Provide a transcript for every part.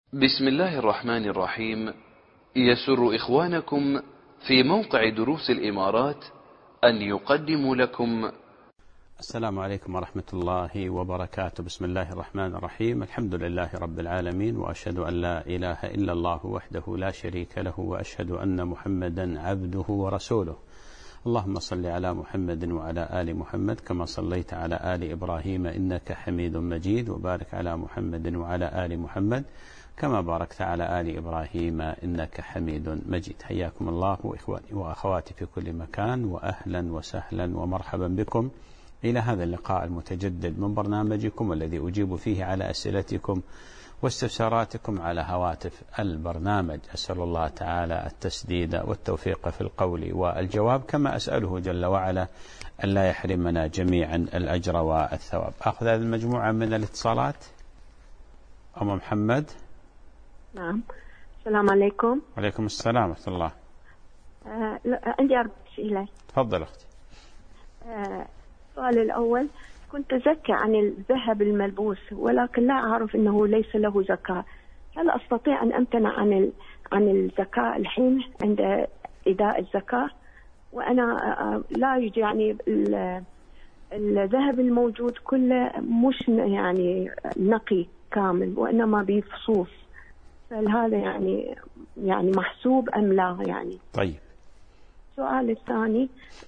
بسم الله الرحمن الرحيم. يسر إخوانكم في موقع دروس الإمارات أن يقدموا لكم. السلام عليكم ورحمة الله وبركاته. بسم الله الرحمن الرحيم. الحمد لله رب العالمين، وأشهد أن لا إله إلا الله وحده لا شريك له، وأشهد أن محمدا عبده ورسوله. اللهم صل على محمد وعلى آل محمد كما صليت على آل إبراهيم إنك حميد مجيد، وبارك على محمد وعلى آل محمد كما باركت على آل إبراهيم إنك حميد مجيد. حياكم الله وإخواني وأخواتي في كل مكان، وأهلا وسهلا ومرحبا بكم إلى هذا اللقاء المتجدد من برنامجكم الذي أجيب فيه على أسئلتكم واستفساراتكم على هواتف البرنامج. أسأل الله تعالى التسديد والتوفيق في القول والجواب، كما أسأله جل وعلا أن لا يحرمنا جميعا الأجر والثواب. أخذ هذه المجموعة من الاتصالات. أم محمد. نعم. السلام عليكم. وعليكم السلام ورحمة الله. عندي 4 أسئلة. تفضل أختي. السؤال الأول، كنت أزكى عن الذهب الملبوس ولكن لا أعرف أنه ليس له زكاة، هل أستطيع أن أمتنع عن الزكاة الحين عند إداء الزكاة؟ وأنا لا يجي يعني الذهب الموجود كله مش يعني نقي كامل، وإنما بفصوص، فهل هذا يعني محسوب أم لا يعني؟ طيب. السؤال الثاني،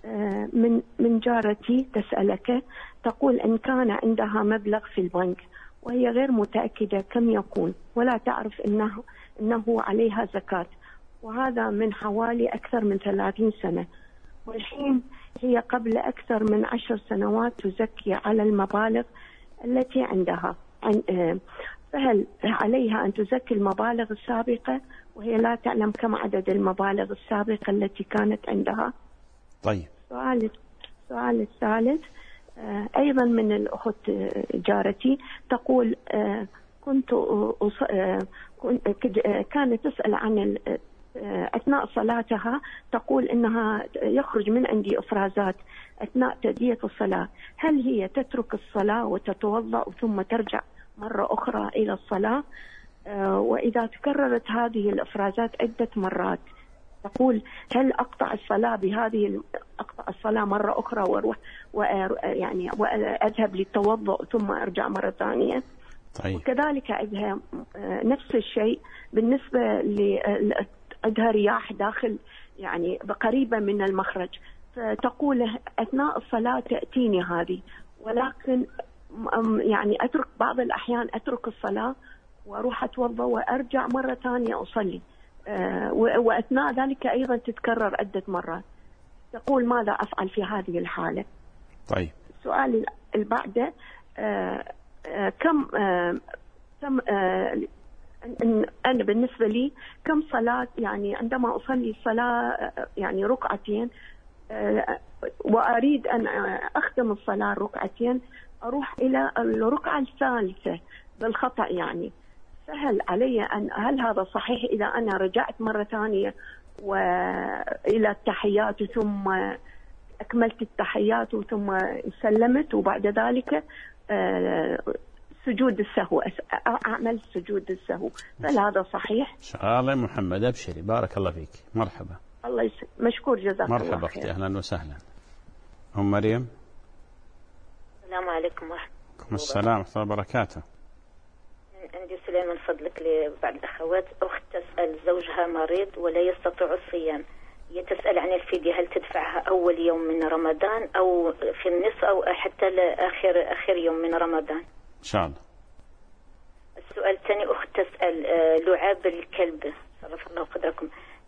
من جارتي تسألك، تقول إن كان عندها مبلغ في البنك وهي غير متأكدة كم يكون، ولا تعرف إنه عليها زكاة، وهذا من حوالي أكثر من 30 سنة، والحين هي قبل أكثر من 10 سنوات تزكي على المبالغ التي عندها، فهل عليها أن تزكي المبالغ السابقة وهي لا تعلم كم عدد المبالغ السابقة التي كانت عندها؟ طيب. السؤال الثالث، أيضا من الأخت جارتي، تقول كانت تسأل عن أثناء صلاتها، تقول إنها يخرج من عندي إفرازات أثناء تأدية الصلاة، هل هي تترك الصلاة وتتوضأ ثم ترجع مرة أخرى إلى الصلاة؟ وإذا تكررت هذه الإفرازات عدة مرات، تقول هل أقطع الصلاة أقطع الصلاة مرة أخرى وأروح وأذهب للتوضؤ ثم أرجع مرة ثانية؟ طيب. وكذلك عندها نفس الشيء بالنسبة عندها رياح داخل يعني قريبة من المخرج، فتقول أثناء الصلاة تأتيني هذه، ولكن يعني أترك بعض الأحيان أترك الصلاة وأروح أتوضأ وأرجع مرة ثانية أصلي، وأثناء ذلك أيضا تتكرر عدة مرات، تقول ماذا أفعل في هذه الحالة؟ طيب. السؤال اللي بعده، كم أنا بالنسبة لي كم صلاة، يعني عندما أصلي صلاة يعني ركعتين وأريد أن أختم الصلاة ركعتين، أروح إلى الركعة الثالثة بالخطأ، يعني فهل علي هل هذا صحيح إذا أنا رجعت مرة ثانية وإلى التحيات ثم أكملت التحيات ثم سلمت، وبعد ذلك سجود السهو أعمل سجود السهو، فهل هذا صحيح؟ إن شاء الله. محمد أبشري، بارك الله فيك. مرحبا. الله مشكور، جزاك الله خير. مرحبا أختي، أهلا وسهلا. أم مريم. السلام عليكم ورحمة الله. السلام ورحمة الله وبركاته. عندي سؤال من فضلك لبعض الأخوات. أخت تسأل زوجها مريض ولا يستطيع الصيام، هي تسأل عن الفدية، هل تدفعها أول يوم من رمضان أو في النصف أو حتى آخر يوم من رمضان؟ إن شاء الله. السؤال الثاني، أخت تسأل لعاب الكلب صرف الله قدركم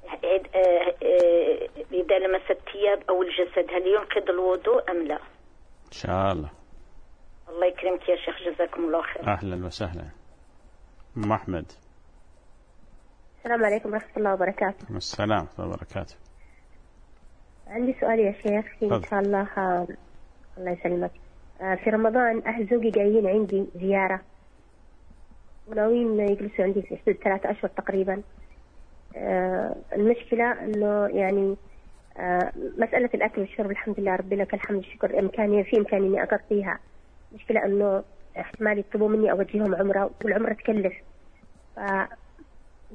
إذا لمس الثياب أو الجسد هل ينقض الوضوء أم لا؟ إن شاء الله. الله يكرمك يا شيخ، جزاكم الله خير. أهلا وسهلا. أم أحمد. السلام عليكم ورحمة الله وبركاته. السلام ورحمة الله وبركاته. عندي سؤال يا شيخ، إن شاء الله. الله يسلمك. في رمضان أهل زوجي جايين عندي زيارة وناويين يجلسوا عندي في حدود 3 أشهر تقريبا. المشكلة إنه يعني مسألة الأكل والشرب الحمد لله رب لك الحمد شكر في إمكاني إني أغطيها. مشكلة إنه احتمال يطلبوا مني أوجههم عمرة، والعمرة تكلف،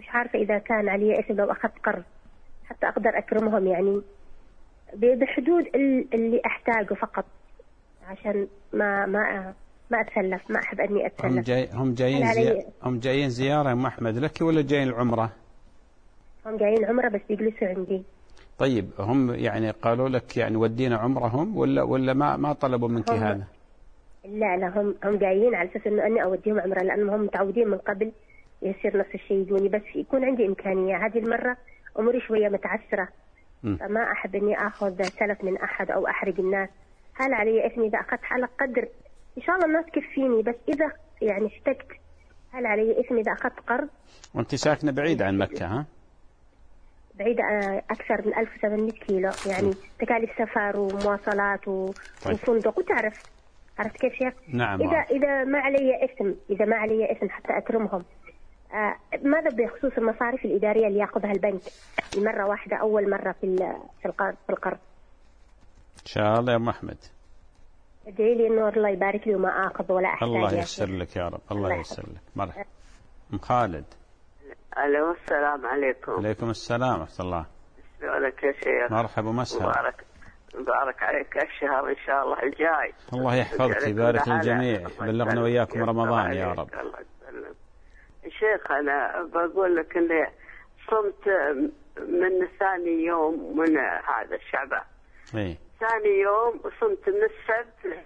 عارفة إذا كان علي إثم لو أخذت قرض حتى أقدر أكرمهم، يعني بحدود اللي أحتاجه فقط، عشان ما أتسلف، ما أحب أني أتسلف. هم جايين زيارة يا أم أحمد لك ولا جايين العمرة؟ هم جايين عمرة بس بيجلسوا عندي. طيب هم يعني قالوا لك يعني ودينا عمرهم ولا ما طلبوا منك هذا؟ لا هم جايين على أساس إنه أني أوديهم عمرة، لأنهم هم متعودين من قبل يصير نفس الشيء يجوني، بس يكون عندي إمكانية. هذه المرة أموري شوية متعسرة، فما أحب إني أخذ سلف من أحد أو أحرج الناس. هل علي إثم إذا أخذت على قدر إن شاء الله الناس تكفيني، بس إذا يعني احتجت هل علي إثم إذا أخذت قرض؟ وأنت ساكنة بعيد عن مكة ها؟ بعيدة أكثر من 1700 كيلو، يعني تكاليف سفر ومواصلات وفندق، وتعرف عرفت كيف شيخ؟ نعم. إذا ما علي إثم حتى أكرمهم، ماذا بخصوص المصاريف الإدارية اللي يأخذها البنك مرة واحدة أول مرة في القرض؟ إن شاء الله يا أم أحمد. ادعي لي إنه الله يبارك لي وما آخذ ولا أحتاج. الله ييسر لك يا رب، الله ييسر لك. مرحبا أم خالد. ألو، السلام عليكم. عليكم السلام ورحمة الله. شلونك يا شيخ؟ مرحبا ومسهلا. مبارك عليك الشهر إن شاء الله الجاي. الله يحفظك ويبارك للجميع، بلغنا وإياكم رمضان يا رب. الله يسلمك. شيخ أنا بقول لك إني صمت من ثاني يوم من هذا الشعبان. إيه. ثاني يوم صمت من السبت.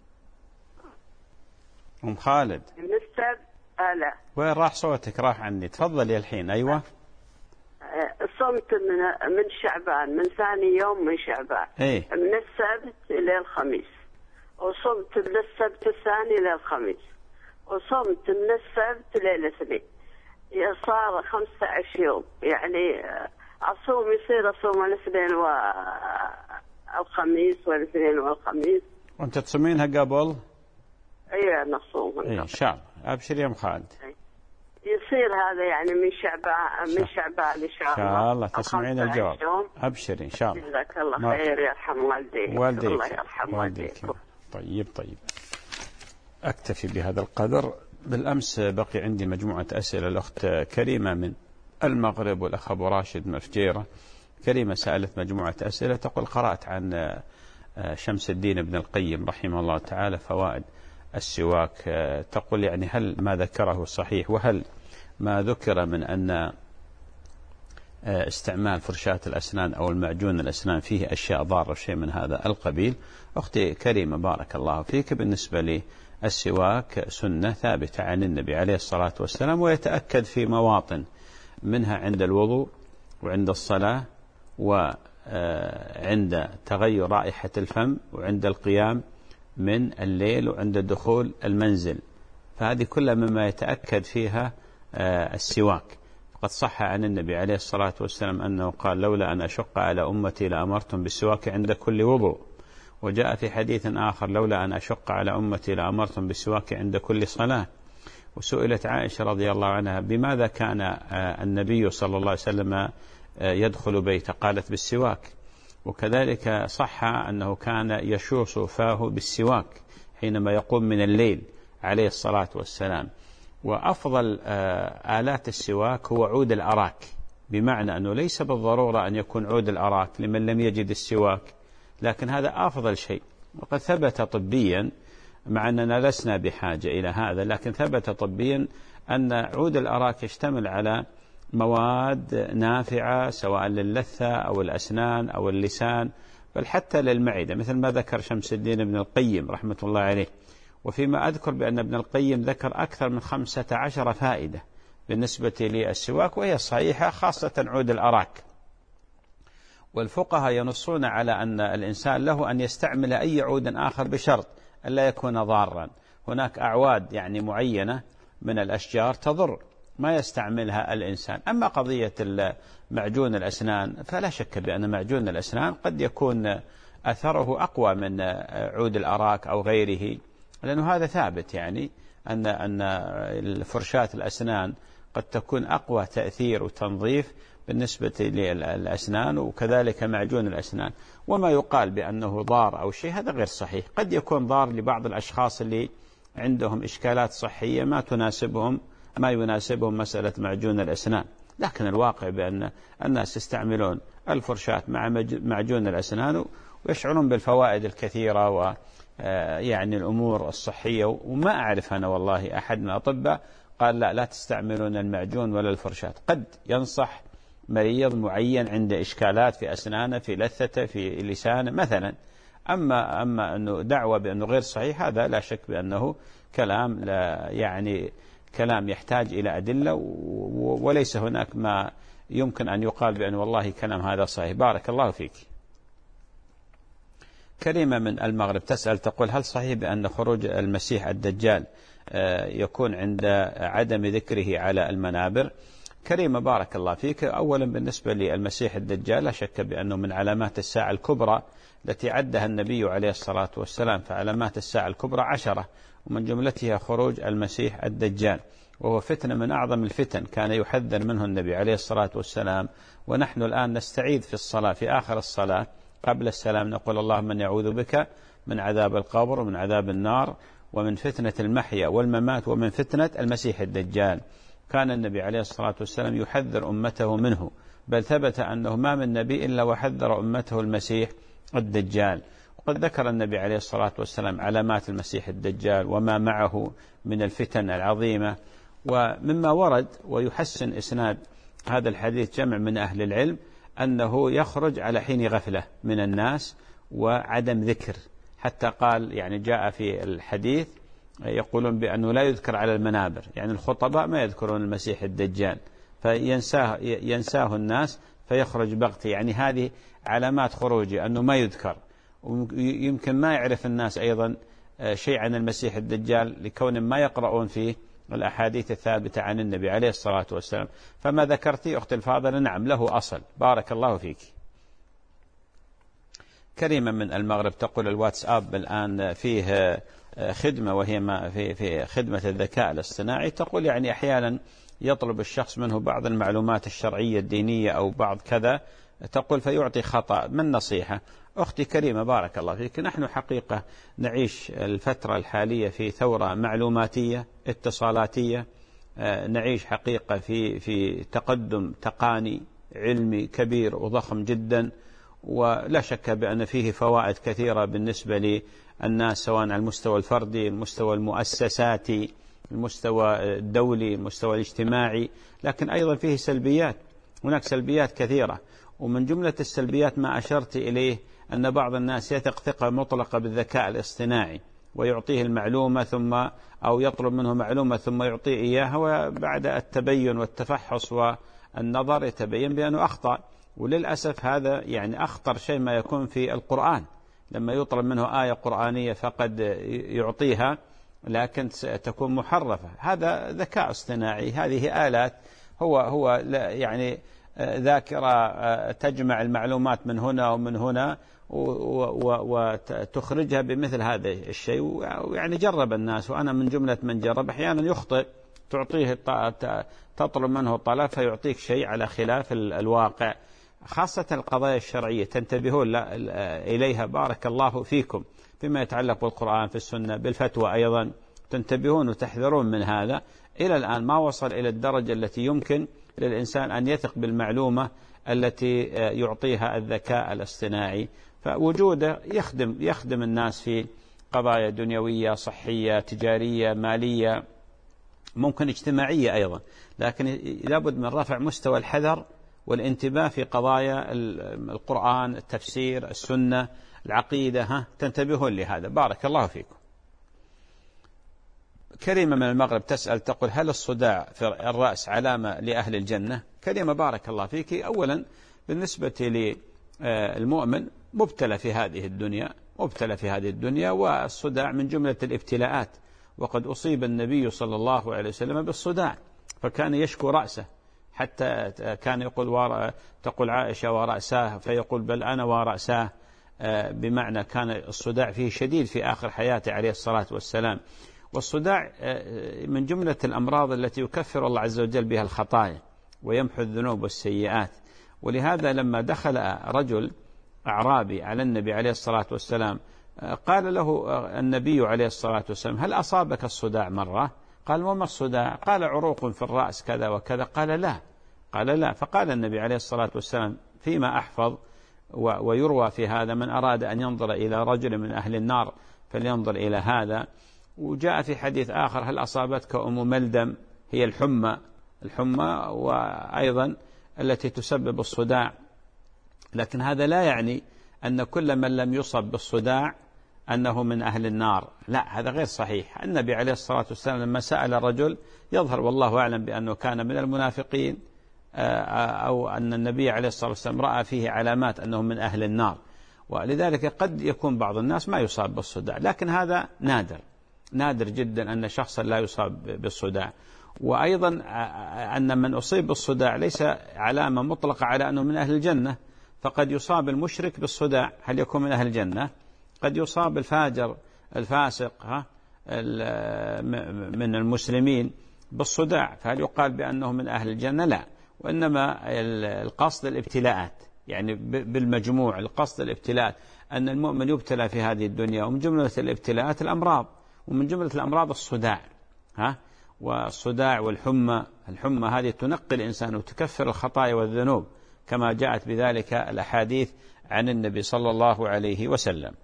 أم خالد. من السبت. لا. وين راح صوتك؟ راح عني. تفضلي الحين. أيوة. صمت من شعبان، من ثاني يوم من شعبان. إيه؟ من السبت إلى الخميس، وصمت من السبت الثاني إلى الخميس، وصمت من السبت إلى الاثنين. صار 15 يوم، يعني أصوم يصير أصوم الاثنين والخميس والاثنين والخميس. وأنت تصومينها قبل؟ أيوة نصومها. إيه إن شاء الله. أبشر يا أم خالد. يصير هذا يعني من شعبان إن شاء الله تسمعين الجواب. أبشري إن شاء الله. جزاك الله خير، يرحم والديك. الله يرحم والديك. طيب أكتفي بهذا القدر. بالأمس بقي عندي مجموعة أسئلة. الأخت كريمة من المغرب والأخ أبو راشد من الفجيرة. كريمة سألت مجموعة أسئلة، تقول قرأت عن شمس الدين ابن القيم رحمه الله تعالى فوائد السواك. تقول يعني هل ما ذكره صحيح، وهل ما ذكر من أن استعمال فرشاة الأسنان أو المعجون الأسنان فيه أشياء ضارة شيء من هذا القبيل؟ أختي كريمة بارك الله فيك، بالنسبة للسواك سنة ثابتة عن النبي عليه الصلاة والسلام، ويتأكد في مواطن منها عند الوضوء وعند الصلاة وعند تغير رائحة الفم وعند القيام من الليل وعند دخول المنزل، فهذه كلها مما يتأكد فيها السواك. قد صح عن النبي عليه الصلاة والسلام أنه قال لولا أن أشق على أمتي لأمرتم بالسواك عند كل وضوء. وجاء في حديث آخر لولا أن أشق على أمتي لأمرتم بالسواك عند كل صلاة. وسئلت عائشة رضي الله عنها بماذا كان النبي صلى الله عليه وسلم يدخل بيته؟ قالت بالسواك. وكذلك صح أنه كان يشوص فاه بالسواك حينما يقوم من الليل عليه الصلاة والسلام. وأفضل آلات السواك هو عود الأراك، بمعنى أنه ليس بالضرورة أن يكون عود الأراك لمن لم يجد السواك، لكن هذا أفضل شيء. وقد ثبت طبيا، مع أننا لسنا بحاجة إلى هذا، لكن ثبت طبيا أن عود الأراك يشتمل على مواد نافعة سواء للثة أو الأسنان أو اللسان، بل حتى للمعدة، مثل ما ذكر شمس الدين ابن القيم رحمة الله عليه. وفيما أذكر بأن ابن القيم ذكر أكثر من 15 فائدة بالنسبة للسواك، وهي صحيحة، خاصة عود الأراك. والفقهاء ينصون على أن الإنسان له أن يستعمل أي عود آخر بشرط أن لا يكون ضارا. هناك أعواد يعني معينة من الأشجار تضر ما يستعملها الإنسان. أما قضية معجون الأسنان فلا شك بأن معجون الأسنان قد يكون أثره أقوى من عود الأراك أو غيره، لأنه هذا ثابت يعني أن فرشاة الأسنان قد تكون أقوى تأثير وتنظيف بالنسبة للأسنان، وكذلك معجون الأسنان. وما يقال بأنه ضار أو شيء هذا غير صحيح. قد يكون ضار لبعض الأشخاص اللي عندهم إشكالات صحية ما يناسبهم مسألة معجون الأسنان. لكن الواقع بأن الناس يستعملون الفرشاة مع معجون الأسنان ويشعرون بالفوائد الكثيرة ويعني الأمور الصحية. وما أعرف أنا والله أحد من الأطباء قال لا تستعملون المعجون ولا الفرشاة. قد ينصح مريض معين عنده إشكالات في أسنانه، في لثته، في لسانه مثلا. أما أنه دعوة بأنه غير صحيح، هذا لا شك بأنه كلام لا يعني كلام يحتاج إلى أدلة، وليس هناك ما يمكن أن يقال بأن والله كلام هذا صحيح. بارك الله فيك. كريمة من المغرب تسأل تقول: هل صحيح بأن خروج المسيح الدجال يكون عند عدم ذكره على المنابر؟ كريمة بارك الله فيك. أولا بالنسبة للمسيح الدجال لا شك بأنه من علامات الساعة الكبرى التي عدها النبي عليه الصلاة والسلام، فعلامات الساعة الكبرى 10 ومن جملتها خروج المسيح الدجال، وهو فتنة من أعظم الفتن كان يحذر منه النبي عليه الصلاة والسلام. ونحن الآن نستعيذ في الصلاة في آخر الصلاة قبل السلام نقول: اللهم إني أعوذ بك من عذاب القبر ومن عذاب النار ومن فتنة المحيا والممات ومن فتنة المسيح الدجال. كان النبي عليه الصلاة والسلام يحذر أمته منه، بل ثبت أنه ما من نبي إلا وحذر أمته المسيح الدجال. وقد ذكر النبي عليه الصلاة والسلام علامات المسيح الدجال وما معه من الفتن العظيمة. ومما ورد ويحسن إسناد هذا الحديث جمع من أهل العلم أنه يخرج على حين غفلة من الناس وعدم ذكر، حتى قال يعني جاء في الحديث يقولون بأنه لا يذكر على المنابر، يعني الخطباء ما يذكرون المسيح الدجال فينساه الناس فيخرج بغتة. يعني هذه علامات خروجه أنه ما يذكر، ويمكن ما يعرف الناس أيضا شيء عن المسيح الدجال لكون ما يقرؤون فيه الأحاديث الثابتة عن النبي عليه الصلاة والسلام. فما ذكرتي أختي الفاضلة نعم له أصل. بارك الله فيك. كريمة من المغرب تقول: الواتساب الآن فيه خدمة وهي في خدمة الذكاء الاصطناعي، تقول يعني أحيانا يطلب الشخص منه بعض المعلومات الشرعية الدينية أو بعض كذا، تقول فيعطي خطأ. من نصيحة؟ أختي كريمة بارك الله فيك، نحن حقيقة نعيش الفترة الحالية في ثورة معلوماتية اتصالاتية، نعيش حقيقة في تقدم تقني علمي كبير وضخم جدا، ولا شك بأن فيه فوائد كثيرة بالنسبة للناس سواء على المستوى الفردي، المستوى المؤسساتي، المستوى الدولي، المستوى الاجتماعي، لكن أيضا فيه سلبيات. هناك سلبيات كثيرة، ومن جملة السلبيات ما أشرت إليه أن بعض الناس يثق ثقة مطلقة بالذكاء الاصطناعي ويعطيه المعلومة أو يطلب منه معلومة ثم يعطيه إياها، وبعد التبين والتفحص والنظر يتبين بأنه أخطأ. وللأسف هذا يعني أخطر شيء ما يكون في القرآن، لما يطلب منه آية قرآنية فقد يعطيها لكن تكون محرفة. هذا ذكاء اصطناعي، هذه آلات هو يعني ذاكرة تجمع المعلومات من هنا ومن هنا وتخرجها بمثل هذا الشيء. ويعني جرب الناس، وأنا من جملة من جرب. أحيانا يخطئ، تعطيه تطلب منه طلب فيعطيك شيء على خلاف الواقع، خاصة القضايا الشرعية تنتبهون إليها بارك الله فيكم، فيما يتعلق بالقرآن في السنة بالفتوى أيضا تنتبهون وتحذرون من هذا. إلى الآن ما وصل إلى الدرجة التي يمكن للإنسان أن يثق بالمعلومة التي يعطيها الذكاء الاصطناعي، فوجوده يخدم الناس في قضايا دنيوية صحية تجارية مالية ممكن اجتماعية أيضا، لكن لابد من رفع مستوى الحذر والانتباه في قضايا القرآن، التفسير، السنة، العقيدة. تنتبهون لهذا. بارك الله فيكم. كريمة من المغرب تسأل تقول: هل الصداع في الرأس علامة لأهل الجنة؟ كريمة بارك الله فيك. أولا بالنسبة للمؤمن مبتلى في هذه الدنيا، والصداع من جملة الابتلاءات، وقد أصيب النبي صلى الله عليه وسلم بالصداع فكان يشكو رأسه، حتى كان تقول عائشة ورأساه، فيقول بل أنا ورأساه، بمعنى كان الصداع فيه شديد في آخر حياته عليه الصلاة والسلام. والصداع من جملة الأمراض التي يكفر الله عز وجل بها الخطايا ويمحو الذنوب والسيئات. ولهذا لما دخل رجل أعرابي على النبي عليه الصلاة والسلام قال له النبي عليه الصلاة والسلام: هل أصابك الصداع مرة؟ قال: وما الصداع؟ قال: عروق في الرأس كذا وكذا. قال: لا، قال لا. فقال النبي عليه الصلاة والسلام فيما أحفظ ويروى في هذا: من أراد أن ينظر إلى رجل من أهل النار فلينظر إلى هذا. وجاء في حديث آخر: هل أصابتك أم ملدم؟ هي الحمى وأيضا التي تسبب الصداع. لكن هذا لا يعني أن كل من لم يصب بالصداع أنه من أهل النار، لا، هذا غير صحيح. النبي عليه الصلاة والسلام لما سأل الرجل، يظهر والله أعلم بأنه كان من المنافقين، أو أن النبي عليه الصلاة والسلام رأى فيه علامات أنه من أهل النار، ولذلك قد يكون بعض الناس ما يصاب بالصداع، لكن هذا نادر جدا أن شخصا لا يصاب بالصداع. وأيضا أن من أصيب بالصداع ليس علامة مطلقة على أنه من أهل الجنة، فقد يصاب المشرك بالصداع، هل يكون من أهل الجنة؟ قد يصاب الفاجر الفاسق من المسلمين بالصداع، فهل يقال بأنه من أهل الجنة؟ لا. وإنما القصد الابتلاءات، يعني بالمجموع القصد الابتلاءات، أن المؤمن يبتلى في هذه الدنيا، ومن جملة الابتلاءات الأمراض، ومن جملة الأمراض الصداع، والصداع الحمى هذه تنقي الإنسان وتكفر الخطايا والذنوب، كما جاءت بذلك الأحاديث عن النبي صلى الله عليه وسلم.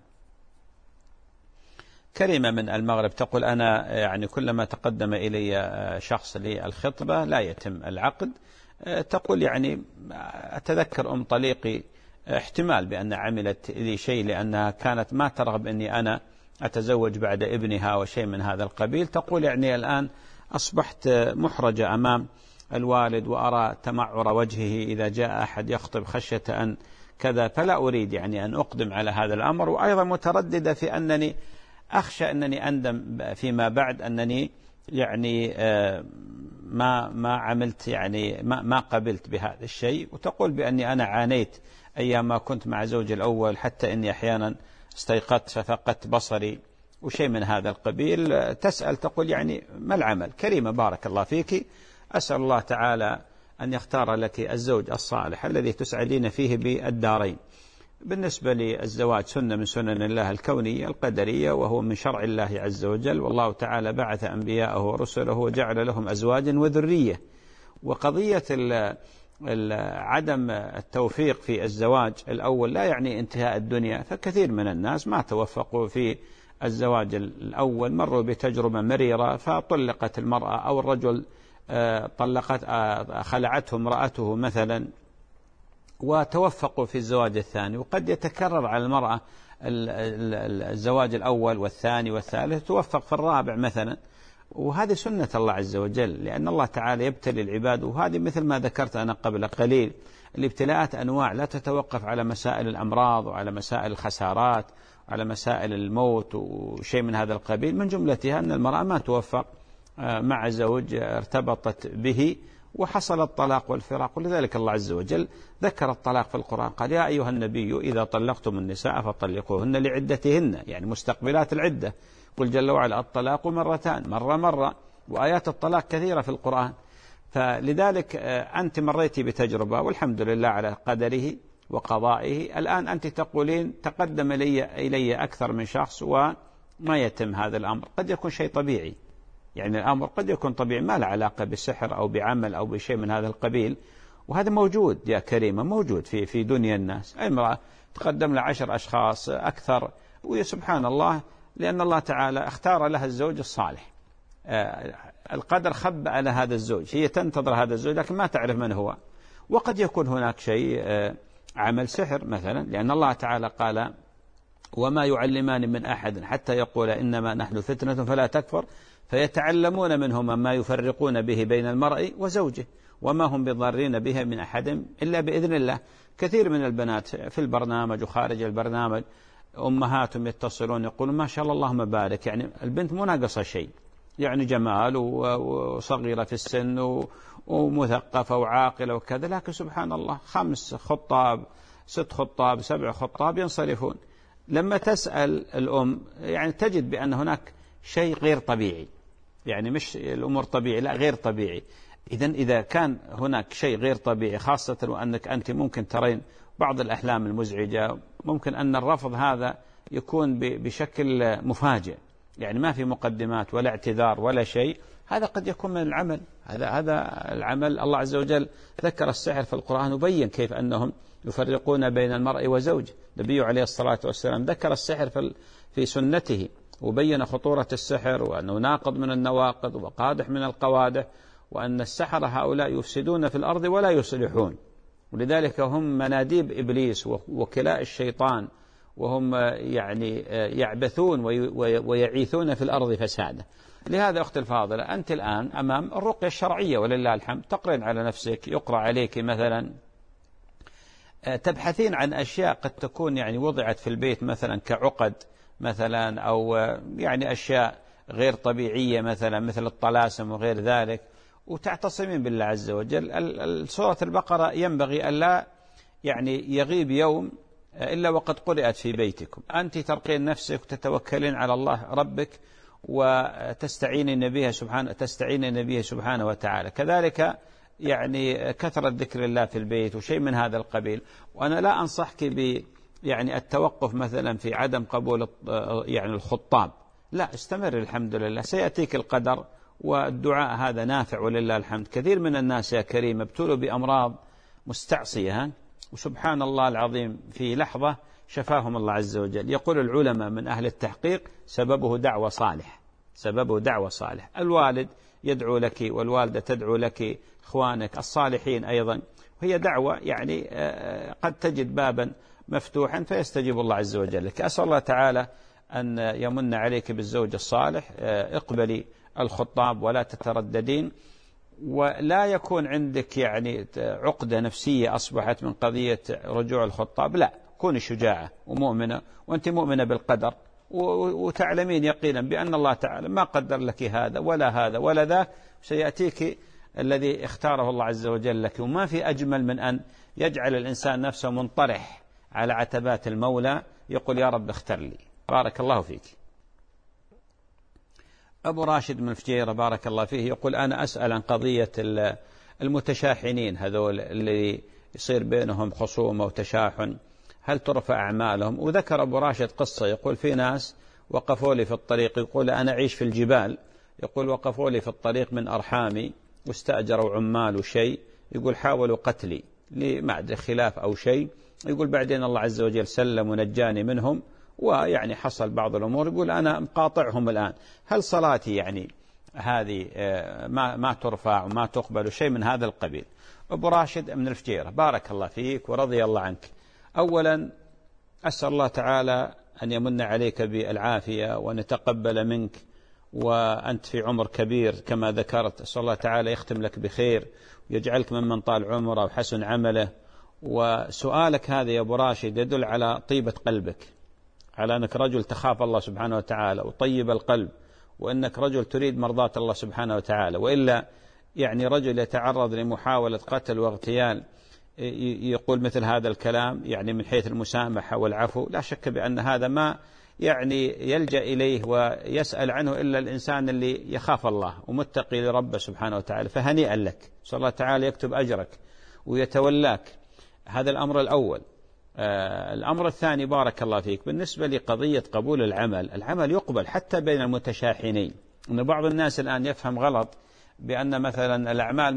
كريمة من المغرب تقول: أنا يعني كلما تقدم إلي شخص للخطبة لا يتم العقد. تقول يعني أتذكر طليقي احتمال بأن عملت لي شيء لأنها كانت ما ترغب أني أنا أتزوج بعد ابنها وشيء من هذا القبيل. تقول يعني الآن أصبحت محرجة أمام الوالد، وأرى تمعر وجهه إذا جاء أحد يخطب خشية أن كذا، فلا أريد يعني أن أقدم على هذا الأمر. وأيضا مترددة في أنني أخشى أنني أندم فيما بعد أنني يعني ما عملت، يعني ما قبلت بهذا الشيء. وتقول بأني أنا عانيت أيام ما كنت مع زوجي الأول، حتى أني أحيانا استيقظت ففقدت بصري وشيء من هذا القبيل. تسأل تقول يعني ما العمل؟ كريمة بارك الله فيك، أسأل الله تعالى أن يختار لك الزوج الصالح الذي تسعدين فيه بالدارين. بالنسبة للزواج سنة من سنن الله الكونية القدرية، وهو من شرع الله عز وجل، والله تعالى بعث أنبياءه ورسله وجعل لهم أزواجا وذرية. وقضية عدم التوفيق في الزواج الأول لا يعني انتهاء الدنيا، فكثير من الناس ما توفقوا في الزواج الأول، مروا بتجربة مريرة فطلقت المرأة، أو الرجل خلعته امرأته مثلا وتوفقوا في الزواج الثاني. وقد يتكرر على المرأة الزواج الأول والثاني والثالث، توفق في الرابع مثلا، وهذه سنة الله عز وجل، لأن الله تعالى يبتلي العباد. وهذه مثل ما ذكرت أنا قبل قليل، الابتلاءات أنواع، لا تتوقف على مسائل الأمراض وعلى مسائل الخسارات وعلى مسائل الموت وشيء من هذا القبيل. من جملتها أن المرأة ما توفق مع زوج ارتبطت به وحصل الطلاق والفراق، ولذلك الله عز وجل ذكر الطلاق في القرآن، قال: يا أيها النبي إذا طلقتم النساء فطلقوهن لعدتهن، يعني مستقبلات العدة. قل جل وعلا: الطلاق مرتان، مرة، وآيات الطلاق كثيرة في القرآن. فلذلك أنت مريتي بتجربة والحمد لله على قدره وقضائه. الآن أنت تقولين تقدم إلي أكثر من شخص وما يتم هذا الأمر. قد يكون شيء طبيعي، يعني الأمر قد يكون طبيعي ما له علاقة بسحر أو بعمل أو بشيء من هذا القبيل، وهذا موجود يا كريمة، موجود في دنيا الناس. امرأة تقدم ل 10 أشخاص أكثر، وسبحان الله، لأن الله تعالى اختار لها الزوج الصالح. القدر خبأ على هذا الزوج، هي تنتظر هذا الزوج لكن ما تعرف من هو. وقد يكون هناك شيء عمل سحر مثلا، لأن الله تعالى قال: وما يعلمان من أحد حتى يقول إنما نحن فتنة فلا تكفر، فيتعلمون منهما ما يفرقون به بين المرء وزوجه وما هم بضارين به من أحد إلا بإذن الله. كثير من البنات في البرنامج وخارج البرنامج أمهاتهم يتصلون يقولون: ما شاء الله اللهم بارك، يعني البنت مو ناقصة شيء، يعني جمال وصغيرة في السن ومثقفة وعاقلة وكذا، لكن سبحان الله 5 خطاب 6 خطاب 7 خطاب ينصرفون. لما تسأل الأم يعني تجد بأن هناك شيء غير طبيعي، يعني مش الأمور طبيعي، لا غير طبيعي. إذا كان هناك شيء غير طبيعي، خاصة وأنك أنت ممكن ترين بعض الأحلام المزعجة، ممكن أن الرفض هذا يكون بشكل مفاجئ، يعني ما في مقدمات ولا اعتذار ولا شيء، هذا قد يكون من العمل. هذا العمل الله عز وجل ذكر السحر في القرآن وبين كيف أنهم يفرقون بين المرء وزوجه. النبي عليه الصلاة والسلام ذكر السحر في سنته وبين خطورة السحر وأنه ناقض من النواقض وقادح من القوادح، وأن السحرة هؤلاء يفسدون في الأرض ولا يصلحون، ولذلك هم مناديب إبليس وكلاء الشيطان، وهم يعني يعبثون ويعيثون في الأرض فسادا. لهذا أختي الفاضلة أنت الآن أمام الرقية الشرعية ولله الحمد، تقرين على نفسك، يقرأ عليك مثلا، تبحثين عن أشياء قد تكون يعني وضعت في البيت مثلا كعقد مثلا، أو يعني أشياء غير طبيعية مثلا مثل الطلاسم وغير ذلك، وتعتصمين بالله عز وجل. سورة البقرة ينبغي ألا يعني يغيب يوم إلا وقد قرأت في بيتكم. أنت ترقين نفسك وتتوكلين على الله ربك وتستعينين به سبحانه وتعالى. كذلك يعني كثرة ذكر الله في البيت وشيء من هذا القبيل. وأنا لا أنصحك يعني التوقف مثلا في عدم قبول يعني الخطاب، لا، استمر، الحمد لله سيأتيك القدر، والدعاء هذا نافع ولله الحمد. كثير من الناس يا كريم ابتلوا بأمراض مستعصية، وسبحان الله العظيم في لحظة شفاهم الله عز وجل. يقول العلماء من أهل التحقيق سببه دعوة صالح. الوالد يدعو لك والوالدة تدعو لك، إخوانك الصالحين أيضا، وهي دعوة يعني قد تجد بابا مفتوحا فيستجيب الله عز وجل لك. أسأل الله تعالى أن يمن عليك بالزوج الصالح. اقبلي الخطاب ولا تترددين، ولا يكون عندك يعني عقدة نفسية أصبحت من قضية رجوع الخطاب، لا، كوني شجاعة ومؤمنة، وأنت مؤمنة بالقدر، وتعلمين يقينا بأن الله تعالى ما قدر لك هذا ولا ذاك، سيأتيك الذي اختاره الله عز وجل لك. وما في أجمل من أن يجعل الإنسان نفسه منطرح على عتبات المولى، يقول يا رب اختر لي. بارك الله فيك. أبو راشد من الفجيرة بارك الله فيه يقول أنا أسأل عن قضية المتشاحنين هذول اللي يصير بينهم خصومة وتشاحن، هل ترفع أعمالهم؟ وذكر أبو راشد قصة، يقول في ناس وقفوا لي في الطريق، يقول أنا أعيش في الجبال، يقول وقفوا لي في الطريق من أرحامي واستأجروا عمال وشيء، يقول حاولوا قتلي ما أدري خلاف أو شيء، يقول بعدين الله عز وجل سلم ونجاني منهم، ويعني حصل بعض الأمور، يقول أنا مقاطعهم الآن، هل صلاتي يعني هذه ما ترفع وما تقبل شيء من هذا القبيل؟ أبو راشد من الفجيرة بارك الله فيك ورضي الله عنك. أولا أسأل الله تعالى أن يمن عليك بالعافية وأن يتقبل منك، وأنت في عمر كبير كما ذكرت، أسأل الله تعالى يختم لك بخير ويجعلك ممن طال عمره وحسن عمله. وسؤالك هذا يا أبو راشد يدل على طيبة قلبك، على أنك رجل تخاف الله سبحانه وتعالى وطيب القلب، وأنك رجل تريد مرضاة الله سبحانه وتعالى. وإلا يعني رجل يتعرض لمحاولة قتل واغتيال يقول مثل هذا الكلام يعني من حيث المسامحة والعفو، لا شك بأن هذا ما يعني يلجأ إليه ويسأل عنه إلا الإنسان اللي يخاف الله ومتقي لربه سبحانه وتعالى، فهنيئا لك، صلى الله تعالى يكتب أجرك ويتولاك. هذا الأمر الأول. الأمر الثاني بارك الله فيك، بالنسبة لقضية قبول العمل يقبل حتى بين المتشاحنين. أن بعض الناس الآن يفهم غلط بأن مثلا الأعمال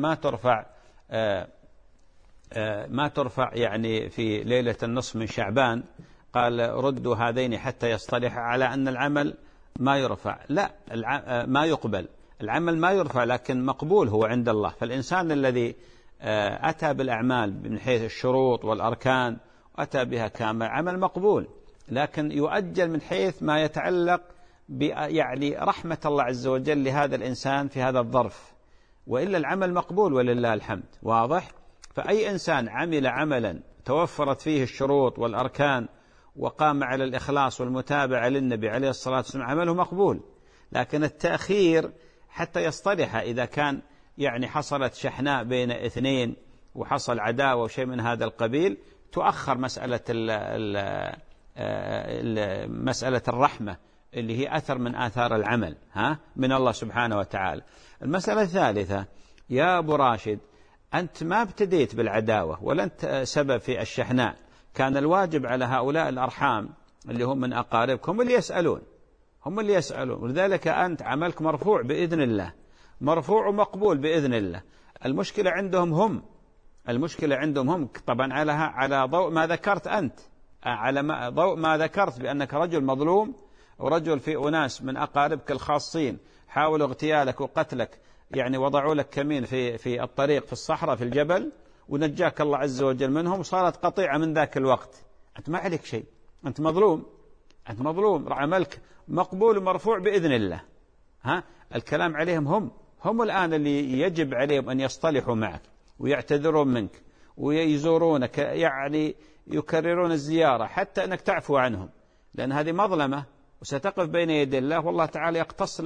ما ترفع يعني في ليلة النصف من شعبان، قال ردوا هذين حتى يصطلح، على أن العمل ما يرفع. لا، ما يقبل العمل، ما يرفع لكن مقبول هو عند الله. فالإنسان الذي أتى بالأعمال من حيث الشروط والأركان وأتى بها كامل، عمل مقبول، لكن يؤجل من حيث ما يتعلق يعني رحمة الله عز وجل لهذا الإنسان في هذا الظرف، وإلا العمل مقبول ولله الحمد. واضح؟ فأي إنسان عمل عملا توفرت فيه الشروط والأركان وقام على الإخلاص والمتابعة للنبي عليه الصلاة والسلام عمله مقبول. لكن التأخير حتى يصطلح، إذا كان يعني حصلت شحناء بين اثنين وحصل عداوة وشيء من هذا القبيل، تؤخر مسألة الرحمة اللي هي أثر من آثار العمل من الله سبحانه وتعالى. المسألة الثالثة يا أبو راشد، أنت ما ابتديت بالعداوة ولا أنت سبب في الشحناء، كان الواجب على هؤلاء الأرحام اللي هم من أقاربكم هم اللي يسألون، ولذلك أنت عملك مرفوع بإذن الله، مرفوع ومقبول بإذن الله. المشكلة عندهم هم طبعا على ضوء ما ذكرت أنت، على ضوء ما ذكرت بأنك رجل مظلوم، ورجل في أناس من أقاربك الخاصين حاولوا اغتيالك وقتلك، يعني وضعوا لك كمين في الطريق في الصحراء في الجبل، ونجاك الله عز وجل منهم، وصارت قطيعة من ذاك الوقت. أنت ما عليك شيء، أنت مظلوم، عملك مقبول ومرفوع بإذن الله. الكلام عليهم هم الآن اللي يجب عليهم أن يصطلحوا معك ويعتذرون منك ويزورونك، يعني يكررون الزيارة حتى أنك تعفو عنهم، لأن هذه مظلمة وستقف بين يدي الله، والله تعالى يقتص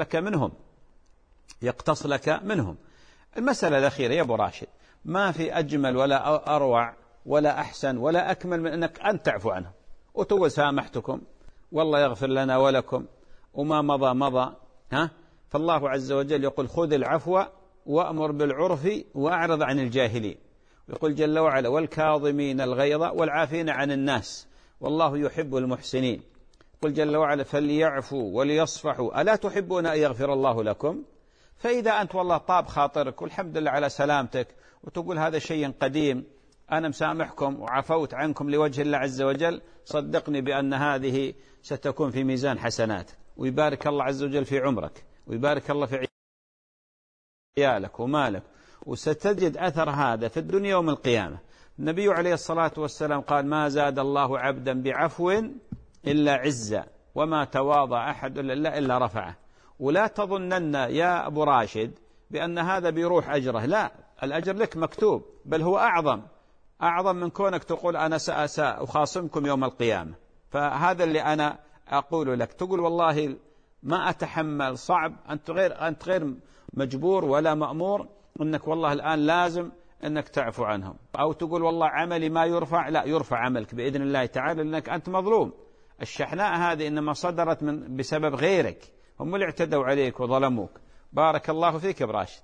لك منهم. المسألة الأخيرة يا أبو راشد، ما في أجمل ولا أروع ولا أحسن ولا أكمل من أنك أنت تعفو عنهم وتقول سامحتكم والله يغفر لنا ولكم وما مضى. فالله عز وجل يقول خذ العفو وأمر بالعرف وأعرض عن الجاهلين. يقول جل وعلا والكاظمين الغيظ والعافين عن الناس والله يحب المحسنين. يقول جل وعلا فليعفوا وليصفحوا ألا تحبون أن يغفر الله لكم. فإذا أنت والله طاب خاطرك والحمد لله على سلامتك وتقول هذا شيء قديم، أنا مسامحكم وعفوت عنكم لوجه الله عز وجل، صدقني بأن هذه ستكون في ميزان حسناتك، ويبارك الله عز وجل في عمرك، ويبارك الله في عيالك ومالك، وستجد أثر هذا في الدنيا يوم القيامة. النبي عليه الصلاة والسلام قال ما زاد الله عبدا بعفو إلا عزا وما تواضع أحد إلا رفعه. ولا تظنن يا أبو راشد بأن هذا بيروح أجره، لا، الأجر لك مكتوب، بل هو أعظم من كونك تقول أنا سأخاصمكم يوم القيامة. فهذا اللي أنا أقول لك، تقول والله ما أتحمل، صعب، أنت غير مجبور ولا مأمور أنك والله الآن لازم أنك تعفو عنهم، أو تقول والله عملي ما يرفع، لا، يرفع عملك بإذن الله تعالى لأنك أنت مظلوم. الشحناء هذه إنما صدرت بسبب غيرك، هم اللي اعتدوا عليك وظلموك. بارك الله فيك يا براشد.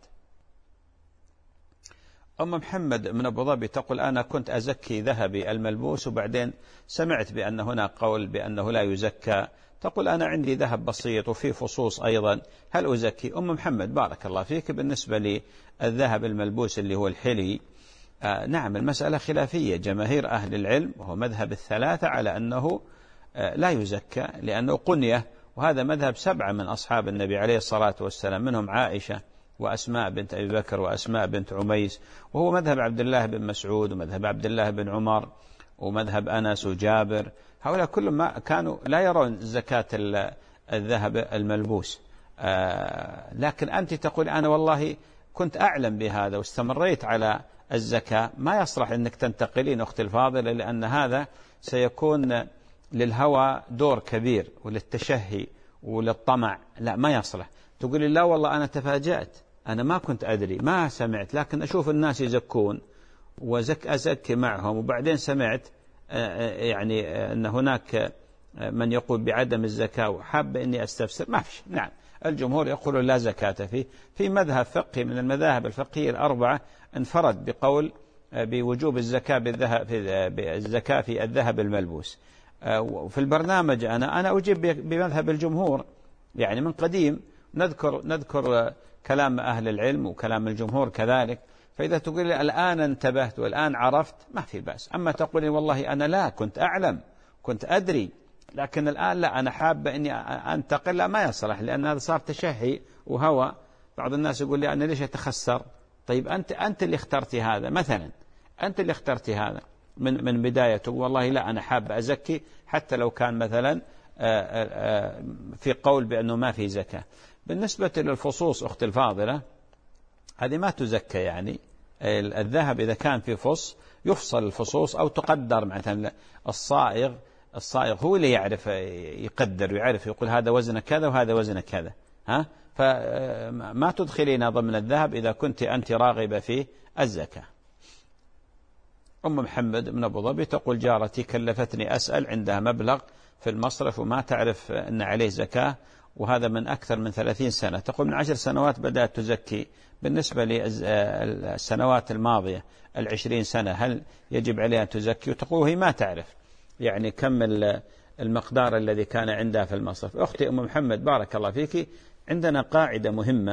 أم محمد من أبو ظبي تقول أنا كنت أزكي ذهبي الملبوس وبعدين سمعت بأن هنا قول بأنه لا يزكى. تقول أنا عندي ذهب بسيط وفي فصوص أيضا، هل أزكي؟ أم محمد بارك الله فيك، بالنسبة للذهب الملبوس اللي هو الحلي، نعم المسألة خلافية. جماهير أهل العلم وهو مذهب الثلاثة على أنه لا يزكى لأنه قنية، وهذا مذهب 7 من أصحاب النبي عليه الصلاة والسلام، منهم عائشة وأسماء بنت أبي بكر وأسماء بنت عميس، وهو مذهب عبد الله بن مسعود ومذهب عبد الله بن عمر ومذهب أنس وجابر. هؤلاء كلهم ما كانوا لا يرون زكاة الذهب الملبوس. لكن أنت تقول أنا والله كنت أعلم بهذا واستمريت على الزكاة، ما يصلح أنك تنتقلين أختي الفاضلة، لأن هذا سيكون للهوى دور كبير وللتشهي وللطمع، لا ما يصلح. تقولي لا والله أنا تفاجأت، أنا ما كنت أدري، ما سمعت، لكن أشوف الناس يزكون أزكي معهم، وبعدين سمعت يعني أن هناك من يقول بعدم الزكاة وحاب أني أستفسر، ما فيش. نعم الجمهور يقول لا زكاة فيه. في مذهب فقهي من المذاهب الفقهية ال4 انفرد بقول بوجوب الزكاة بالزكاة في الذهب الملبوس. وفي البرنامج أنا أجيب بمذهب الجمهور، يعني من قديم نذكر كلام أهل العلم وكلام الجمهور كذلك. فإذا تقول لي الآن انتبهت والآن عرفت ما في بأس. أما تقول لي والله أنا لا كنت أعلم كنت أدري لكن الآن لا أنا حابة أني أنتقل، لا ما يصلح، لأن هذا صار تشهي وهوى. بعض الناس يقول لي أنا ليش أتخسر؟ طيب أنت اللي اخترتي هذا، مثلا أنت اللي اخترتي هذا من بدايته، والله لا أنا حابة أزكي حتى لو كان مثلا في قول بأنه ما في زكاة. بالنسبة للفصوص أخت الفاضلة هذه ما تزكى، يعني الذهب إذا كان في فص يفصل الفصوص أو تقدر، مثلا الصائغ هو اللي يعرف يقدر ويعرف يقول هذا وزنه كذا وهذا وزنه كذا، فما تدخلين ضمن الذهب إذا كنت أنت راغبة في الزكاة. أم محمد من أبو ظبي تقول جارتي كلفتني أسأل، عندها مبلغ في المصرف وما تعرف أن عليه زكاة، وهذا من أكثر من 30 سنة. تقول من 10 سنوات بدأت تزكي. بالنسبة للسنوات الماضية 20 سنة هل يجب عليها أن تزكي؟ وتقول هي ما تعرف يعني كم المقدار الذي كان عندها في المصرف. أختي أم محمد بارك الله فيك، عندنا قاعدة مهمة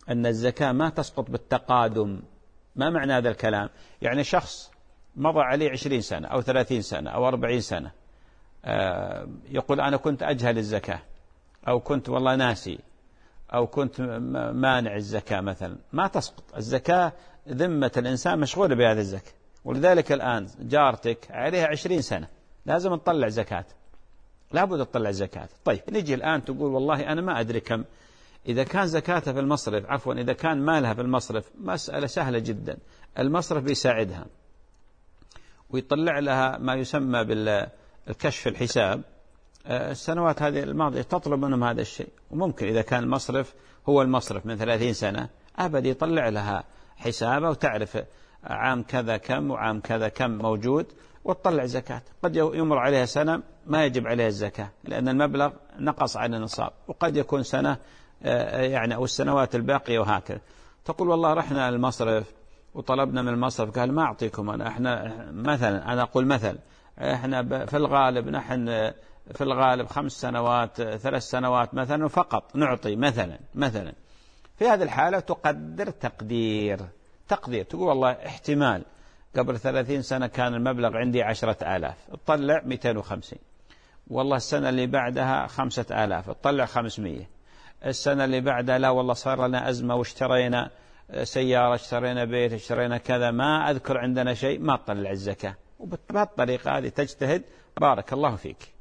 أن الزكاة ما تسقط بالتقادم. ما معنى هذا الكلام؟ يعني شخص مضى عليه 20 سنة أو 30 سنة أو 40 سنة يقول أنا كنت أجهل الزكاة، أو كنت والله ناسي، أو كنت مانع الزكاة مثلا، ما تسقط الزكاة. ذمة الإنسان مشغولة بهذه الزكاة. ولذلك الآن جارتك عليها 20 سنة لازم تطلع زكاة، لابد تطلع زكاة. طيب نجي الآن تقول والله أنا ما أدري كم. إذا كان زكاتها في المصرف، عفوا إذا كان مالها في المصرف، مسألة سهلة جدا. المصرف بيساعدها ويطلع لها ما يسمى بالكشف الحساب. السنوات هذه الماضية تطلب منهم هذا الشيء. وممكن إذا كان المصرف هو المصرف من 30 سنة أبد يطلع لها حسابه وتعرف عام كذا كم وعام كذا كم موجود وتطلع زكاة. قد يمر عليها سنة ما يجب عليها الزكاة لأن المبلغ نقص عن النصاب، وقد يكون سنة يعني أو السنوات الباقية وهكذا. تقول والله رحنا المصرف وطلبنا من المصرف قال ما أعطيكم احنا مثلا، أنا أقول مثل، احنا في الغالب نحن في الغالب 5 سنوات 3 سنوات مثلا فقط نعطي مثلا. في هذه الحالة تقدر تقدير تقول والله احتمال قبل 30 سنة كان المبلغ عندي 10,000 تطلع 250، والله السنة اللي بعدها 5,000 تطلع 500، السنة اللي بعدها لا والله صار لنا أزمة واشترينا سيارة، اشترينا بيت، اشترينا كذا، ما أذكر عندنا شيء، ما تطلع الزكاة. وبهالطريقة هذه تجتهد. بارك الله فيك.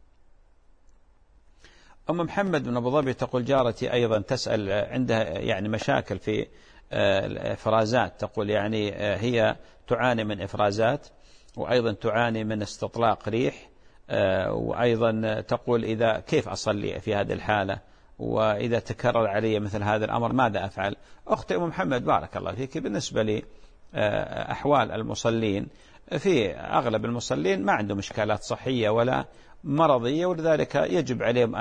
أم محمد من أبو ظبي تقول جارتي أيضا تسأل عندها يعني مشاكل في الإفرازات. تقول يعني هي تعاني من إفرازات وأيضا تعاني من استطلاق ريح، وأيضا تقول إذا كيف أصلي في هذه الحالة، وإذا تكرر علي مثل هذا الأمر ماذا أفعل؟ أختي أم محمد بارك الله فيك، بالنسبة لي أحوال المصلين في أغلب المصلين ما عندهم إشكالات صحية ولا مرضية، ولذلك يجب عليهم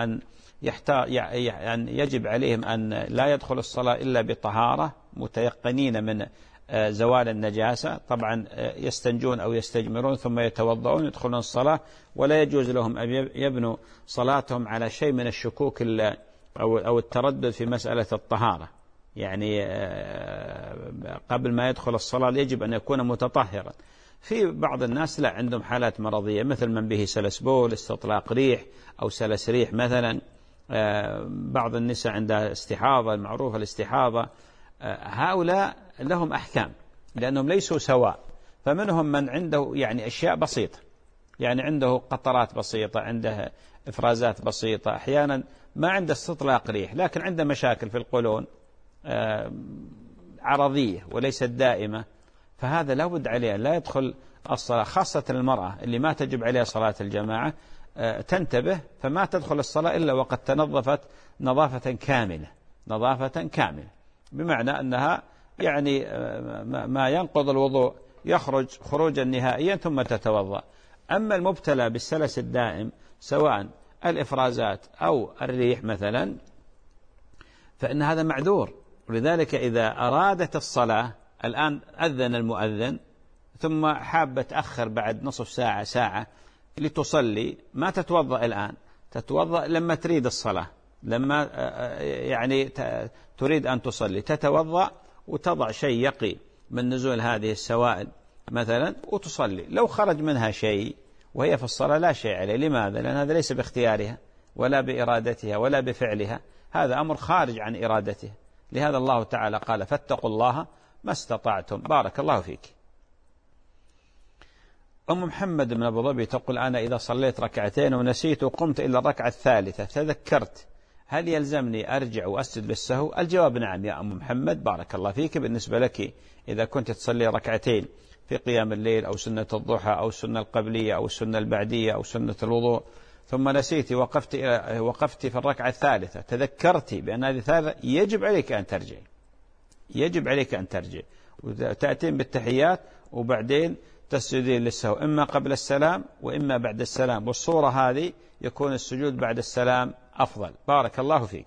يجب عليهم أن لا يدخل الصلاة إلا بطهارة متيقنين من زوال النجاسة. طبعا يستنجون أو يستجمرون ثم يتوضؤون يدخلون الصلاة، ولا يجوز لهم أن يبنوا صلاتهم على شيء من الشكوك أو التردد في مسألة الطهارة. يعني قبل ما يدخل الصلاة يجب أن يكون متطهرا. في بعض الناس لا عندهم حالات مرضية مثل من به سلس بول، استطلاق ريح أو سلس ريح مثلا. بعض النساء عندها استحاضة، المعروفة الاستحاضة. هؤلاء لهم أحكام لأنهم ليسوا سواء. فمنهم من عنده يعني أشياء بسيطة، يعني عنده قطرات بسيطة، عنده إفرازات بسيطة، أحيانا ما عنده استطلاق ريح لكن عنده مشاكل في القولون عرضية وليست دائمة، فهذا لا بد عليه لا يدخل الصلاة. خاصة المرأة اللي ما تجب عليها صلاة الجماعة تنتبه، فما تدخل الصلاة إلا وقد تنظفت نظافة كاملة، بمعنى أنها يعني ما ينقض الوضوء يخرج خروجا نهائيا ثم تتوضأ. أما المبتلى بالسلس الدائم سواء الإفرازات أو الريح مثلا فإن هذا معذور. ولذلك إذا أرادت الصلاة الآن أذن المؤذن ثم حابة تأخر بعد نصف ساعة لتصلي، ما تتوضأ الآن، تتوضأ لما تريد الصلاة، لما يعني تريد أن تصلي تتوضأ وتضع شيء يقي من نزول هذه السوائل مثلا وتصلي. لو خرج منها شيء وهي في الصلاة لا شيء عليه. لماذا؟ لأن هذا ليس باختيارها ولا بإرادتها ولا بفعلها، هذا أمر خارج عن إرادتها. لهذا الله تعالى قال فاتقوا الله ما استطعتم. بارك الله فيك. أم محمد من أبو ظبي تقول أنا إذا صليت ركعتين ونسيت وقمت إلى الركعة الثالثة تذكرت، هل يلزمني أرجع وأسجد للسهو؟ الجواب نعم يا أم محمد بارك الله فيك. بالنسبة لك إذا كنت تصلي ركعتين في قيام الليل أو سنة الضحى أو السنة القبلية أو السنة البعدية أو سنة الوضوء ثم نسيت وقفت في الركعة الثالثة تذكرت بأن هذه ثالثة، يجب عليك أن ترجع وتأتين بالتحيات وبعدين تسجدين للسهو إما قبل السلام وإما بعد السلام، والصورة هذه يكون السجود بعد السلام أفضل. بارك الله فيك.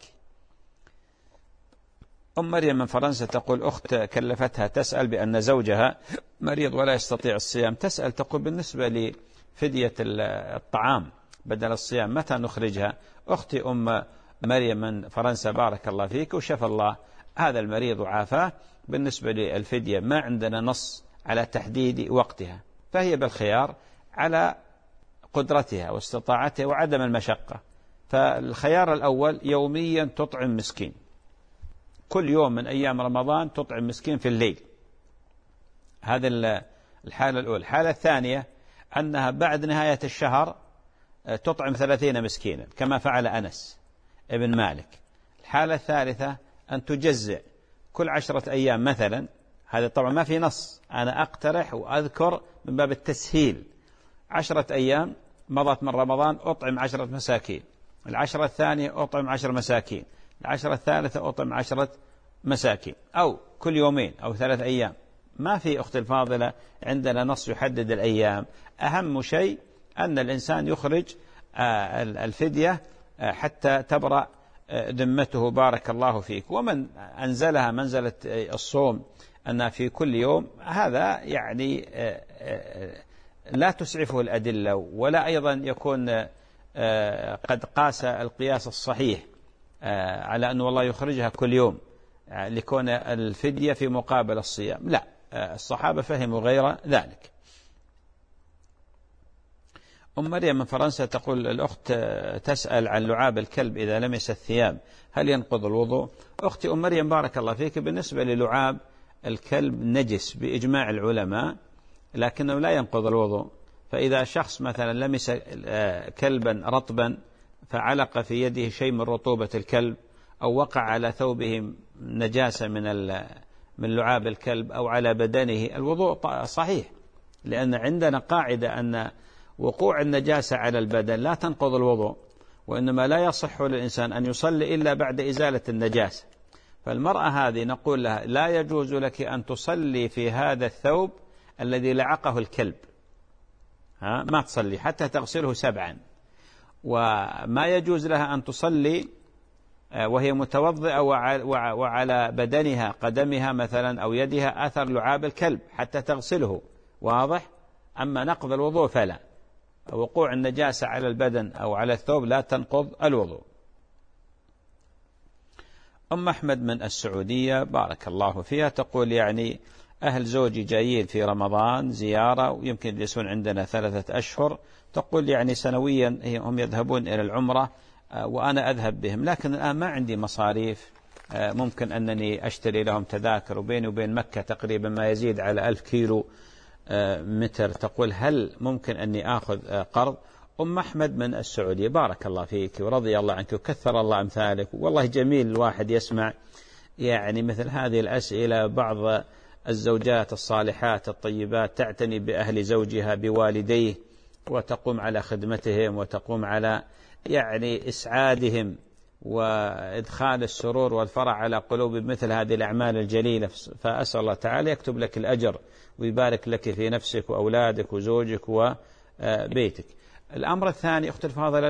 أم مريم من فرنسا تقول أخت كلفتها تسأل بأن زوجها مريض ولا يستطيع الصيام، تسأل تقول بالنسبة لفدية الطعام بدل الصيام متى نخرجها؟ أختي أم مريم من فرنسا بارك الله فيك وشفى الله هذا المريض وعافاه. بالنسبة للفدية ما عندنا نص على تحديد وقتها، فهي بالخيار على قدرتها واستطاعتها وعدم المشقة. فالخيار الأول يوميا تطعم مسكين، كل يوم من أيام رمضان تطعم مسكين في الليل. هذا الحالة الأولى. الحالة الثانية أنها بعد نهاية الشهر تطعم 30 مسكينا كما فعل أنس ابن مالك. الحالة الثالثة أن تجزع كل 10 أيام مثلا. هذا طبعا ما في نص، أنا أقترح وأذكر من باب التسهيل. 10 أيام مضت من رمضان أطعم 10 مساكين، 10 الثانية أطعم 10 مساكين، 10 الثالثة أطعم 10 مساكين، أو كل يومين أو 3 أيام. ما في أختي الفاضلة عندنا نص يحدد الأيام. أهم شيء أن الإنسان يخرج الفدية حتى تبرأ ذمته. بارك الله فيك. ومن أنزلها منزلة الصوم أنها في كل يوم، هذا يعني لا تسعفه الأدلة، ولا أيضا يكون قد قاس القياس الصحيح على أنه والله يخرجها كل يوم لكون الفدية في مقابل الصيام. لا، الصحابة فهموا غير ذلك. أم مريم من فرنسا تقول الأخت تسأل عن لعاب الكلب إذا لمس الثياب هل ينقض الوضوء؟ أختي أم مريم بارك الله فيك، بالنسبة للعاب الكلب نجس بإجماع العلماء، لكنه لا ينقض الوضوء. فإذا شخص مثلا لمس كلبا رطبا فعلق في يده شيء من رطوبة الكلب، أو وقع على ثوبه نجاسة من لعاب الكلب، أو على بدنه، الوضوء صحيح، لأن عندنا قاعدة أن وقوع النجاسة على البدن لا تنقض الوضوء، وإنما لا يصح للإنسان أن يصلي إلا بعد إزالة النجاسة. فالمرأة هذه نقول لها لا يجوز لك أن تصلي في هذا الثوب الذي لعقه الكلب، ما تصلي حتى تغسله 7. وما يجوز لها أن تصلي وهي متوضئة وعلى بدنها قدمها مثلا أو يدها أثر لعاب الكلب حتى تغسله، واضح؟ أما نقض الوضوء فلا. وقوع النجاسة على البدن أو على الثوب لا تنقض الوضوء. أم أحمد من السعودية بارك الله فيها تقول يعني أهل زوجي جايين في رمضان زيارة ويمكن يجلسون عندنا 3 أشهر. تقول يعني سنويا هم يذهبون إلى العمرة وأنا أذهب بهم، لكن الآن ما عندي مصاريف ممكن أنني أشتري لهم تذاكر، وبيني وبين مكة تقريبا ما يزيد على 1000 كيلو متر. تقول هل ممكن أني أخذ قرض؟ أم أحمد من السعودية بارك الله فيك ورضي الله عنك وكثر الله أمثالك. والله جميل الواحد يسمع يعني مثل هذه الأسئلة. بعض الزوجات الصالحات الطيبات تعتني بأهل زوجها بوالديه وتقوم على خدمتهم وتقوم على يعني إسعادهم وإدخال السرور والفرح على قلوب مثل هذه الأعمال الجليلة. فأسأل الله تعالى يكتب لك الأجر ويبارك لك في نفسك وأولادك وزوجك وبيتك. الأمر الثاني أخت الفاضلة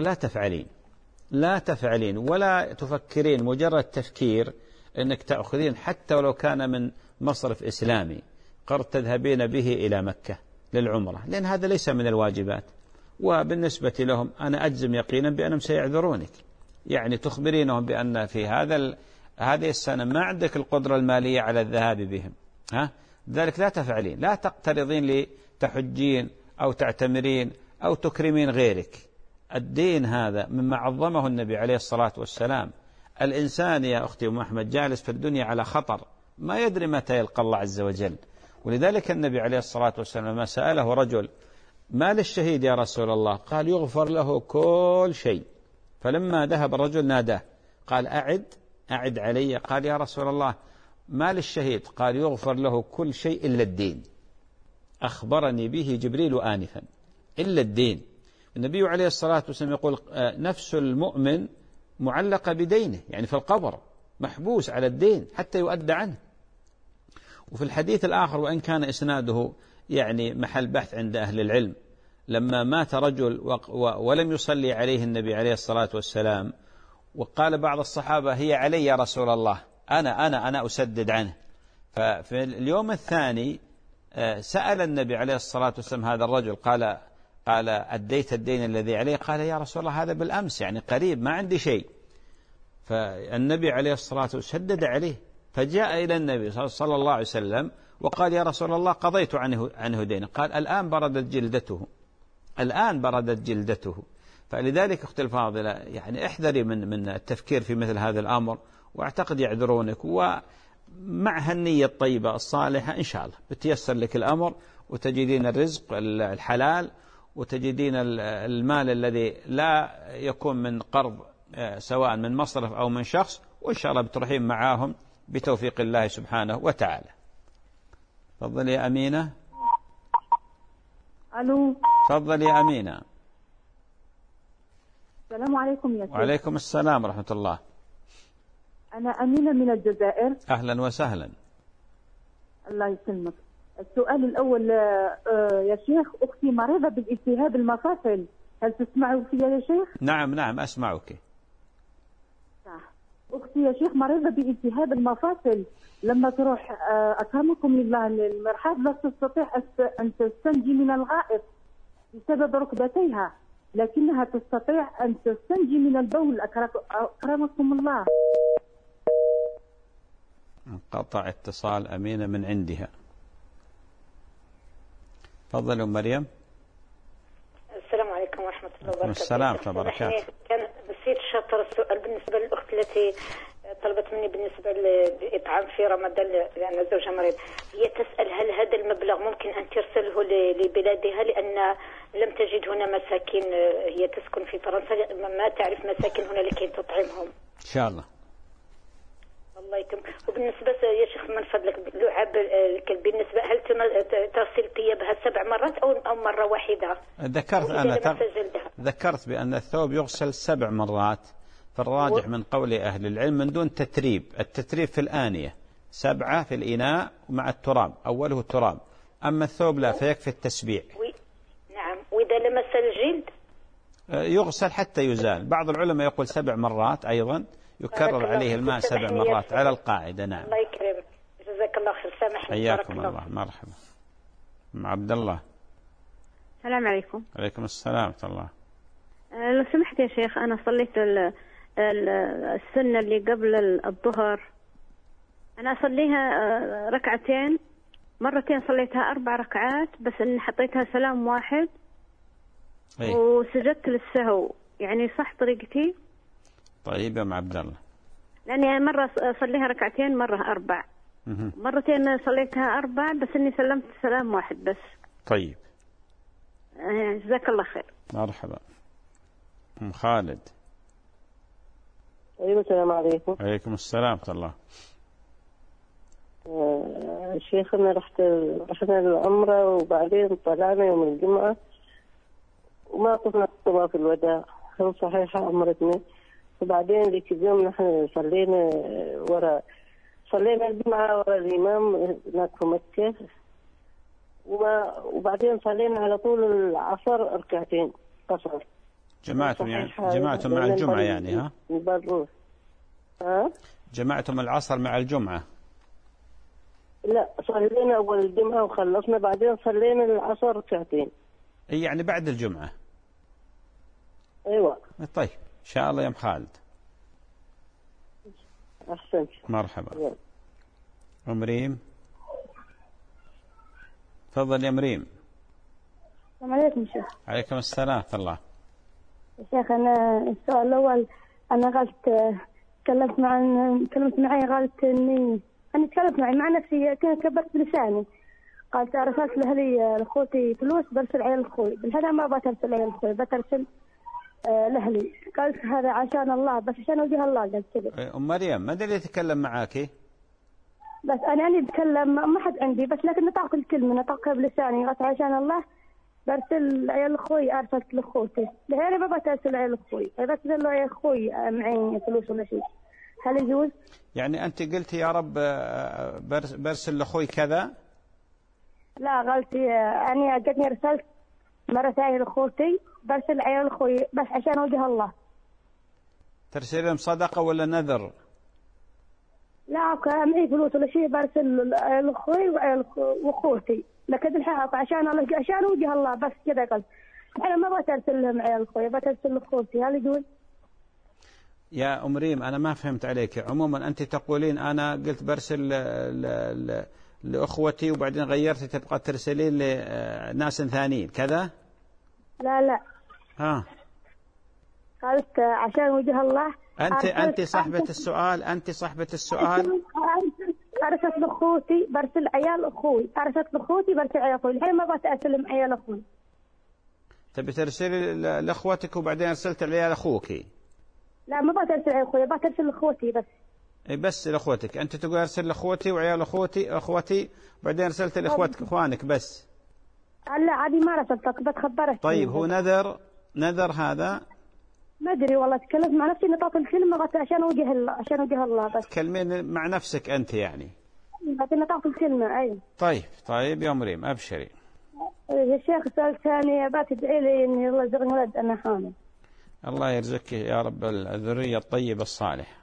لا تفعلين ولا تفكرين مجرد تفكير أنك تأخذين حتى ولو كان من مصرف إسلامي قرض تذهبين به إلى مكة للعمرة، لأن هذا ليس من الواجبات. وبالنسبة لهم أنا أجزم يقينا بأنهم سيعذرونك، يعني تخبرينهم بأن في هذه السنة ما عندك القدرة المالية على الذهاب بهم، ذلك لا تفعلين، لا تقترضين لتحجين أو تعتمرين أو تكرمين غيرك. الدين هذا مما عظمه النبي عليه الصلاة والسلام. الإنسان يا أختي أم أحمد جالس في الدنيا على خطر، ما يدري متى يلقى الله عز وجل. ولذلك النبي عليه الصلاة والسلام لما سأله رجل ما للشهيد يا رسول الله؟ قال يغفر له كل شيء. فلما ذهب الرجل ناداه قال أعد علي. قال يا رسول الله ما للشهيد؟ قال يغفر له كل شيء إلا الدين. أخبرني به جبريل آنفا، إلا الدين. النبي عليه الصلاة والسلام يقول نفس المؤمن معلقة بدينه، يعني في القبر محبوس على الدين حتى يؤدى عنه. وفي الحديث الآخر وإن كان إسناده يعني محل بحث عند أهل العلم، لما مات رجل ولم يصلي عليه النبي عليه الصلاة والسلام وقال بعض الصحابة هي علي يا رسول الله، أنا أسدد عنه. ففي اليوم الثاني سأل النبي عليه الصلاة والسلام هذا الرجل قال أديت الدين الذي عليه؟ قال يا رسول الله هذا بالأمس، يعني قريب، ما عندي شيء. فالنبي عليه الصلاة والسلام شدد عليه فجاء إلى النبي صلى الله عليه وسلم وقال يا رسول الله قضيت عنه دينه. قال الآن بردت جلدته، الآن بردت جلدته. فلذلك أختي الفاضلة يعني احذري من التفكير في مثل هذا الأمر، واعتقد يعذرونك، ومع هالنية الطيبة الصالحة إن شاء الله بتيسر لك الأمر، وتجدين الرزق الحلال، وتجدين المال الذي لا يكون من قرض سواء من مصرف أو من شخص، وإن شاء الله بتروحين معاهم بتوفيق الله سبحانه وتعالى. تفضل يا أمينة. ألو. تفضل يا أمينة. السلام عليكم يا شيخ. وعليكم السلام ورحمة الله. أنا أمينة من الجزائر. أهلا وسهلا. الله يسلمك. السؤال الأول يا شيخ، أختي مريضة بالالتهاب المفاصل، هل تسمعوا فيها يا شيخ؟ نعم أسمعك. أختي يا شيخ مريضة بالالتهاب المفاصل، لما تروح أكرمكم الله للمرحاض لا تستطيع أن تستنجي من الغائط بسبب ركبتيها، لكنها تستطيع أن تستنجي من البول. أكرمكم الله. انقطع اتصال أمينة من عندها. تفضل أم مريم. السلام عليكم ورحمة الله وبركاته. السلام وبركاته. كان بسيط شاطر السؤال بالنسبة للأخت التي طلبت مني بالنسبة للإطعام في رمضان لأن زوجها مريض. هي تسأل هل هذا المبلغ ممكن أن ترسله لبلادها، لأن لم تجد هنا مساكين، هي تسكن في فرنسا، ما تعرف مساكن هنا لكي تطعمهم. إن شاء الله. الله يكرمك. وبالنسبة يا شيخ من فضلك لعاب الكلب، بالنسبة هل تغسل ثيابها 7 مرات أو مرة واحدة؟ ذكرت بأن الثوب يغسل 7 مرات، فالراجح من قول أهل العلم من دون تتريب. التتريب في الآنية 7 في الإناء مع التراب، أوله التراب. أما الثوب لا، فيكفي التسبيع. نعم. وإذا لمس الجلد يغسل حتى يزال. بعض العلماء يقول 7 مرات أيضا، يكرر عليه الماء 7 مرات على القاعدة. نعم. الله يكرمك، جزاك الله خير. سامحني. حياكم الله. مرحبا. مع عبد الله. السلام عليكم. عليكم السلام ورحمة الله. لو سمحت يا شيخ، أنا صليت السنة اللي قبل الظهر، أنا أصليها ركعتين، مرتين صليتها 4 ركعات، بس إني حطيتها سلام واحد وسجدت للسهو، يعني صح طريقتي؟ طيب يا أم عبد الله. لأني مرة أصليها ركعتين، مرة 4، مرتين صليتها 4، بس إني سلمت سلام واحد بس. طيب. جزاك الله خير. مرحبا. أم خالد. أيوة السلام عليكم. عليكم السلام ورحمة الله. شيخنا رحنا العمرة وبعدين طلعنا يوم الجمعة وما طفنا طواف الوداع، هل صحيحة عمرتنا؟ وبعدين ذيك اليوم نحن صلينا الجمعة ورا الإمام هناك في مكة، وبعدين صلينا على طول العصر ركعتين قصر. جماعتم مع الجمعة يعني ها؟ جماعتم العصر مع الجمعة؟ لا، صلينا أول الجمعة وخلصنا، بعدين صلينا العصر ركعتين. يعني بعد الجمعة. أيوة. طيب إن شاء الله يا أم خالد. أحسنت. مرحبا. أم ريم. تفضل يا مريم. السلام عليكم شيخ. عليكم السلام ورحمة الله. يا شيخ أنا السؤال الأول، أنا قالت تكلمت معي قالت إني أنا تكلمت مع نفسي، كبرت بلساني، قالت أرسلت لأهلي لأخوتي فلوس برسل عيال أخوي، بالهذا ما بترسل عيال أخوي، بترسل لأهلي. قالت هذا عشان الله، بس عشان وجه الله. قالت كذا. أم مريم ما أدري يتكلم معاكي؟ بس أنا أتكلم ما حد عندي، بس لكن نطق الكلمة نطقها بلساني، قالت عشان الله برسل عيال أخوي، أرسلت لأخوتي، لأني ما بترسل عيال أخوي، إذا ترسل عيال أخوي معي فلوس ولا شيء، هل يجوز؟ يعني أنت قلتي يا رب برسل لأخوي كذا؟ لا، قلت أنا قدني رسلت مرة ثانية لأخوتي، برسل عيال أخوي بس عشان وجه الله. ترسل لهم صدقة ولا نذر؟ لا، معي فلوس ولا شيء، برسل عيال أخوي وأخوتي، لكن الحق عشان الله، عشان وجه الله بس كذا. قلت أنا ما بترسل لهم عيال أخوي، بترسل لأخوتي، هل يجوز؟ يا أم ريم أنا ما فهمت عليك. عموما أنت تقولين أنا قلت برسل لأخوتي وبعدين غيرتي تبقى ترسلين لناس ثانيين كذا؟ لا قالت عشان وجه الله. أنت صاحبة السؤال، أنت صاحبة السؤال. أرسلت لأخوتي برسل عيال أخوي، أرسلت لأخوتي برسل عيال أخوي، الحين ما بتأسلم عيال أخوي. تبي ترسلي لأخوتك وبعدين أرسلت لعيال أخوك؟ لا ما بترسل عيال أخوي، بترسل لأخوتي بس. بس لأخوتك، أنت تقول أرسل لأخوتي وعيال أخوتي وبعدين أرسلت لأخوتك إخوانك بس. لا هذه ما رسلتك بتخبرك. طيب هو نذر هذا؟ ما أدري والله، تكلمت مع نفسي نطاط الكلمة عشان وجه الله بس. تكلمين مع نفسك أنت يعني؟ لكن نطاط الكلمة أي. طيب يا مريم أبشري. يا شيخ سؤال ثاني، بتدعي لي إن الله يرزقني ولد أنا حامل. الله يرزقك يا رب الذرية الطيبة الصالحة.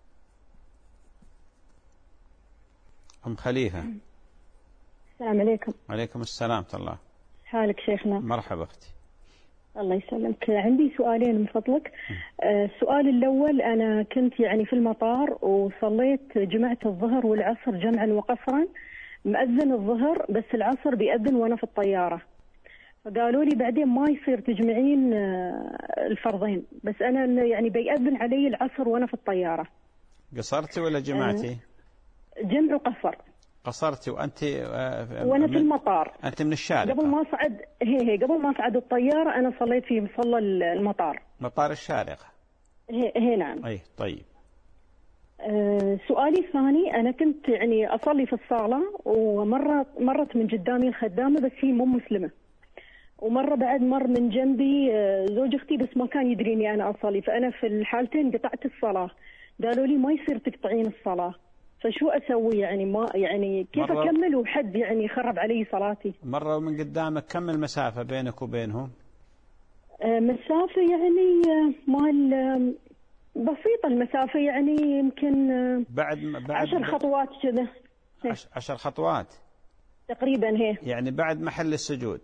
أم خليفة. السلام عليكم. وعليكم السلام ورحمة الله. حالك شيخنا؟ مرحبا أختي. الله يسلمك. عندي سؤالين من فضلك. السؤال الأول، أنا كنت يعني في المطار وصليت جمعت الظهر والعصر جمعا وقصرا، مأذن الظهر بس العصر بيأذن وأنا في الطيارة، فقالوا لي بعدين ما يصير تجمعين الفرضين، بس أنا يعني بيأذن علي العصر وأنا في الطيارة. قصرتي ولا جمعتي؟ جمع وقصر. قصرتي وأنت وأنا في المطار. أنت من الشارقة. قبل ما أصعد قبل ما أصعد الطيارة أنا صليت في مصلى المطار. مطار الشارقة. نعم. أي طيب. سؤالي الثاني، أنا كنت يعني أصلي في الصالة ومرت من قدامي الخدامة بس هي مو مسلمة، ومرة بعد مر من جنبي زوج أختي بس ما كان يدريني أنا أصلي، فأنا في الحالتين قطعت الصلاة. قالوا لي ما يصير تقطعين الصلاة، فشو أسوي يعني؟ ما يعني كيف أكمل وحد يعني يخرب علي صلاتي؟ مرة من قدامك كم المسافة بينك وبينهم؟ مسافة يعني مال بسيطة المسافة، يعني يمكن بعد 10 خطوات كذا. 10 خطوات تقريبا. يعني بعد محل السجود.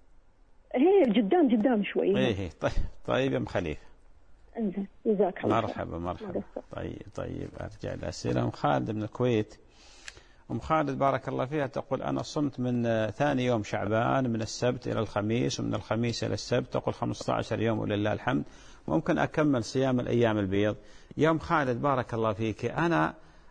قدام شوي. طيب يا ام خليفة. انزين جزاك الله. مرحبا. طيب ارجع الأسئلة. ام خالد من الكويت. ام خالد بارك الله فيها تقول أنا صمت من ثاني يوم شعبان من السبت إلى الخميس ومن الخميس إلى السبت، تقول 15 يوم ولله الحمد، ممكن أكمل صيام الأيام البيض. يا ام خالد بارك الله فيك، أنا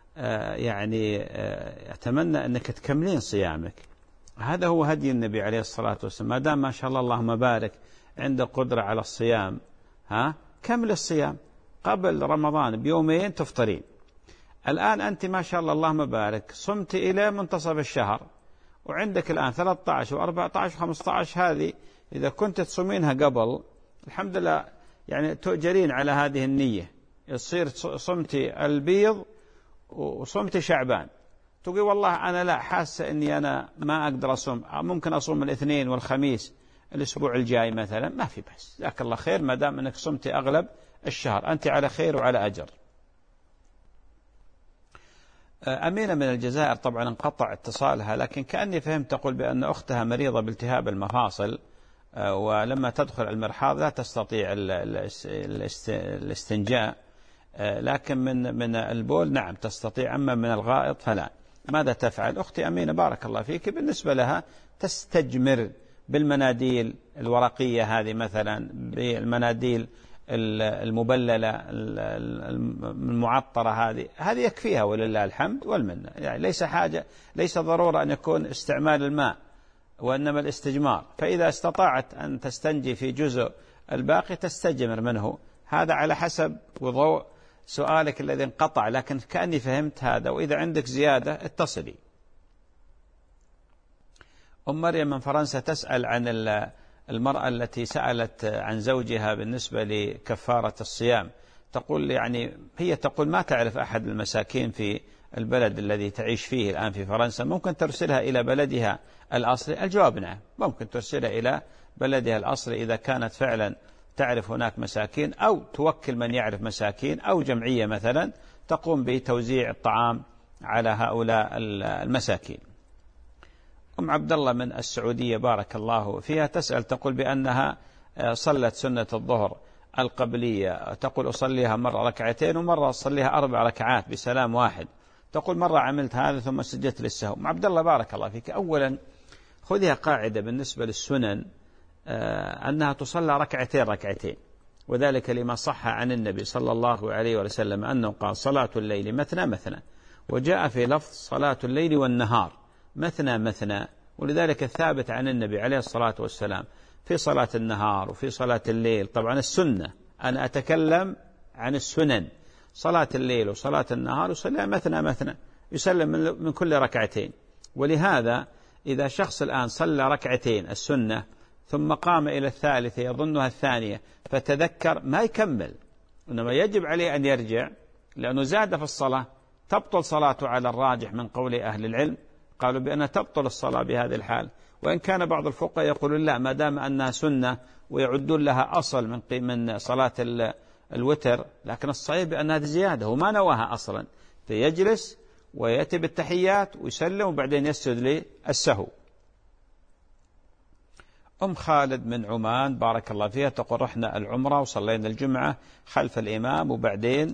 أتمنى أنك تكملين صيامك، هذا هو هدي النبي عليه الصلاة والسلام، ما دام ما شاء الله اللهم بارك عندك قدرة على الصيام، كمل الصيام. قبل رمضان بيومين تفطرين. الآن أنت ما شاء الله اللهم بارك صمت إلى منتصف الشهر، وعندك الآن 13 و14 و15، هذه إذا كنت تصومينها قبل الحمد لله يعني تؤجرين على هذه النية، يصير صمتي البيض وصمتي شعبان. تقول والله أنا لا حاسة أني أنا ما أقدر أصوم، ممكن أصوم الاثنين والخميس الأسبوع الجاي مثلا، ما في بس، جزاك الله خير، ما دام أنك صمتي أغلب الشهر أنت على خير وعلى أجر. أمينة من الجزائر طبعا انقطع اتصالها، لكن كأني فهمت تقول بأن أختها مريضة بالتهاب المفاصل، ولما تدخل المرحاض لا تستطيع الاستنجاء، لكن من البول نعم تستطيع، أما من الغائط فلا. ماذا تفعل؟ أختي أمينة بارك الله فيك، بالنسبة لها تستجمر بالمناديل الورقية هذه مثلا، بالمناديل المبللة المعطرة هذه يكفيها ولله الحمد والمنة، يعني ليس ضرورة أن يكون استعمال الماء، وإنما الاستجمار، فإذا استطاعت أن تستنجي في جزء الباقي تستجمر منه، هذا على حسب وضوء سؤالك الذي انقطع، لكن كأني فهمت هذا، وإذا عندك زيادة اتصلي. أم مريم من فرنسا تسأل عن المرأة التي سألت عن زوجها بالنسبة لكفارة الصيام، تقول يعني هي تقول ما تعرف أحد المساكين في البلد الذي تعيش فيه الآن في فرنسا، ممكن ترسلها إلى بلدها الأصلي؟ الجواب نعم، ممكن ترسلها إلى بلدها الأصلي إذا كانت فعلا تعرف هناك مساكين، أو توكل من يعرف مساكين، أو جمعية مثلا تقوم بتوزيع الطعام على هؤلاء المساكين. أم عبد الله من السعودية بارك الله فيها تسأل تقول بأنها صلت سنة الظهر القبلية تقول أصليها مرة ركعتين ومرة أصليها 4 ركعات بسلام واحد، تقول مرة عملت هذا ثم سجدت للسهو. عبد الله بارك الله فيك، أولا خذها قاعدة بالنسبة للسنن أنها تصلى ركعتين، وذلك لما صح عن النبي صلى الله عليه وسلم أنه قال صلاة الليل مثنى، وجاء في لفظ صلاة الليل والنهار مثنى، ولذلك الثابت عن النبي عليه الصلاة والسلام في صلاة النهار وفي صلاة الليل. طبعا السنة، أنا أتكلم عن السنن، صلاة الليل وصلاة النهار يصلي مثنى، يسلم من كل ركعتين. ولهذا إذا شخص الآن صلى ركعتين السنة ثم قام إلى الثالثة يظنها الثانية فتذكر، ما يكمل، إنما يجب عليه أن يرجع، لأنه زاد في الصلاة، تبطل صلاته على الراجح من قول أهل العلم، قالوا بأنها تبطل الصلاة بهذه الحال. وإن كان بعض الفقهاء يقولون لا، ما دام أنها سنة ويعدون لها أصل من صلاة الوتر، لكن الصحيح بأنها زيادة وما نواها أصلا، فيجلس ويأتي بالتحيات ويسلم وبعدين يسجد للسهو. أم خالد من عمان بارك الله فيها تقول رحنا العمرة وصلينا الجمعة خلف الإمام، وبعدين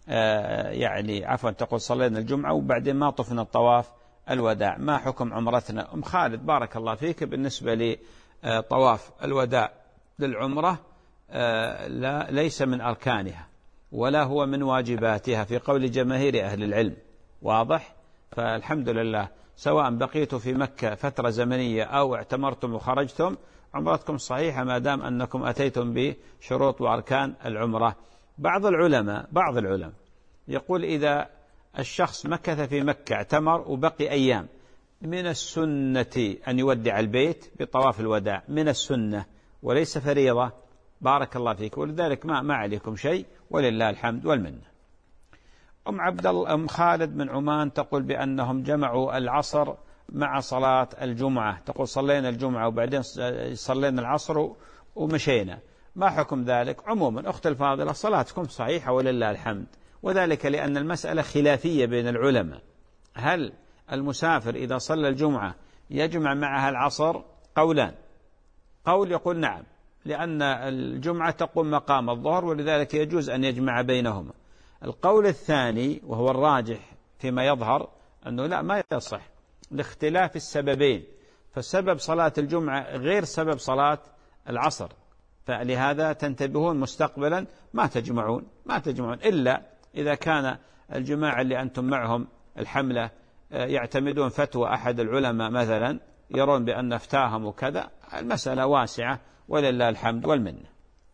تقول صلينا الجمعة وبعدين ما طفنا الطواف الوداع، ما حكم عمرتنا؟ أم خالد بارك الله فيك، بالنسبة لطواف الوداع للعمرة ليس من أركانها ولا هو من واجباتها في قول جماهير أهل العلم، واضح؟ فالحمد لله، سواء بقيتوا في مكة فترة زمنية أو اعتمرتم وخرجتم، عمرتكم صحيحة ما دام أنكم أتيتم بشروط وأركان العمرة. بعض العلماء يقول إذا الشخص مكث في مكة اعتمر وبقي أيام، من السنة أن يودع البيت بطواف الوداع، من السنة وليس فريضة، بارك الله فيك، ولذلك ما عليكم شيء ولله الحمد والمنة. أم خالد من عمان تقول بأنهم جمعوا العصر مع صلاة الجمعة، تقول صلينا الجمعة وبعدين صلينا العصر ومشينا، ما حكم ذلك؟ عموما أخت الفاضلة صلاتكم صحيحة ولله الحمد، وذلك لأن المسألة خلافية بين العلماء، هل المسافر إذا صلى الجمعة يجمع معها العصر؟ قولان، قول يقول نعم، لأن الجمعة تقوم مقام الظهر ولذلك يجوز أن يجمع بينهما. القول الثاني وهو الراجح فيما يظهر أنه لا، ما يصح لاختلاف السببين، فسبب صلاة الجمعة غير سبب صلاة العصر، فلهذا تنتبهون مستقبلا ما تجمعون إلا إذا كان الجماعة اللي أنتم معهم الحملة يعتمدون فتوى أحد العلماء مثلا، يرون بأن افتاهم وكذا، المسألة واسعة ولله الحمد والمنة.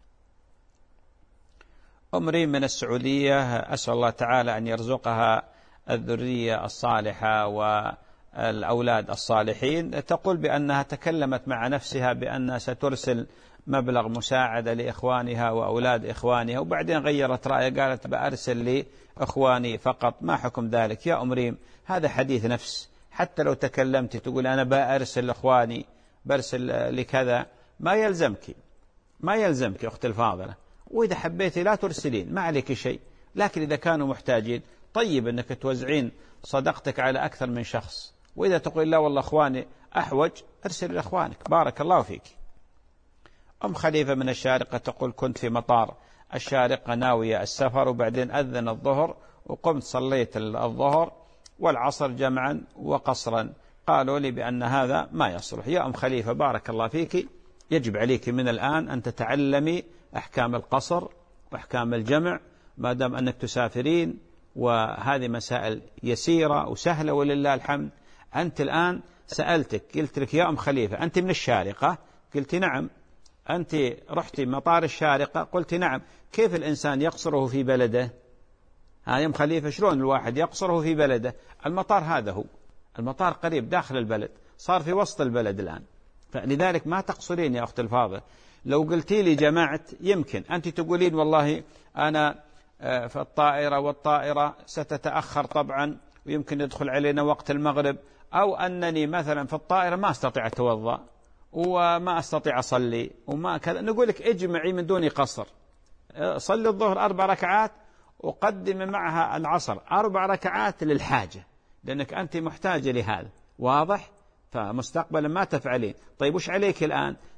أمري من السعودية أسأل الله تعالى أن يرزقها الذرية الصالحة والأولاد الصالحين، تقول بأنها تكلمت مع نفسها بأنها سترسل مبلغ مساعدة لإخوانها وأولاد إخوانها، وبعدين غيرت رأيها قالت بأرسل لإخواني فقط، ما حكم ذلك؟ يا أمريم هذا حديث نفس، حتى لو تكلمت تقول أنا بأرسل لإخواني برسل لكذا، ما يلزمك أخت الفاضلة، وإذا حبيتي لا ترسلين ما عليك شيء، لكن إذا كانوا محتاجين طيب أنك توزعين صدقتك على أكثر من شخص، وإذا تقول لا والله أخواني أحوج أرسل لإخوانك، بارك الله فيك. أم خليفة من الشارقة تقول كنت في مطار الشارقة ناوية السفر، وبعدين أذن الظهر وقمت صليت الظهر والعصر جمعا وقصرا، قالوا لي بأن هذا ما يصلح. يا أم خليفة بارك الله فيك، يجب عليك من الآن أن تتعلمي أحكام القصر وأحكام الجمع ما دام أنك تسافرين، وهذه مسائل يسيرة وسهلة ولله الحمد. أنت الآن سألتك قلت لك يا أم خليفة أنت من الشارقة؟ قلت نعم. أنت رحتي مطار الشارقة؟ قلت نعم. كيف الإنسان يقصره في بلده؟ يا أم خليفة شلون الواحد يقصره في بلده؟ المطار هذا هو المطار قريب داخل البلد، صار في وسط البلد الآن، فلذلك ما تقصرين يا أخت الفاضل. لو قلتي لي جماعت يمكن أنت تقولين والله أنا في الطائرة والطائرة ستتأخر طبعا ويمكن يدخل علينا وقت المغرب، أو أنني مثلا في الطائرة ما أستطيع أتوضأ وما أستطيع أصلي وما كذا، نقول لك اجمعي من دون قصر، صلي الظهر 4 ركعات وقدم معها العصر 4 ركعات للحاجة، لأنك أنت محتاجة لهذا، واضح؟ فمستقبلا ما تفعلين. طيب وش عليك الآن؟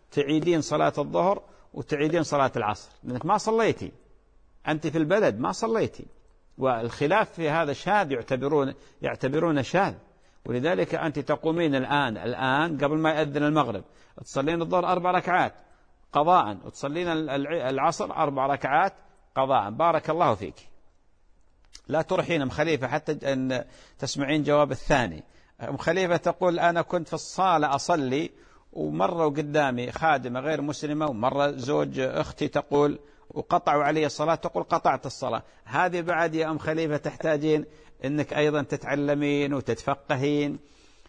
تعيدين صلاة الظهر وتعيدين صلاة العصر، لأنك ما صليتي، أنت في البلد ما صليتي. والخلاف في هذا شاذ، يعتبرون شاذ. ولذلك أنت تقومين الآن قبل ما يأذن المغرب تصلين الظهر 4 ركعات قضاء، وتصلين العصر 4 ركعات قضاء. بارك الله فيك. لا تروحين أم خليفة حتى أن تسمعين جواب الثاني. أم خليفة تقول أنا كنت في الصالة أصلي ومرة قدامي خادمة غير مسلمة، ومرة زوج أختي تقول وقطعوا علي الصلاة، تقول قطعت الصلاة. هذه بعد يا أم خليفة تحتاجين أنك أيضا تتعلمين وتتفقهين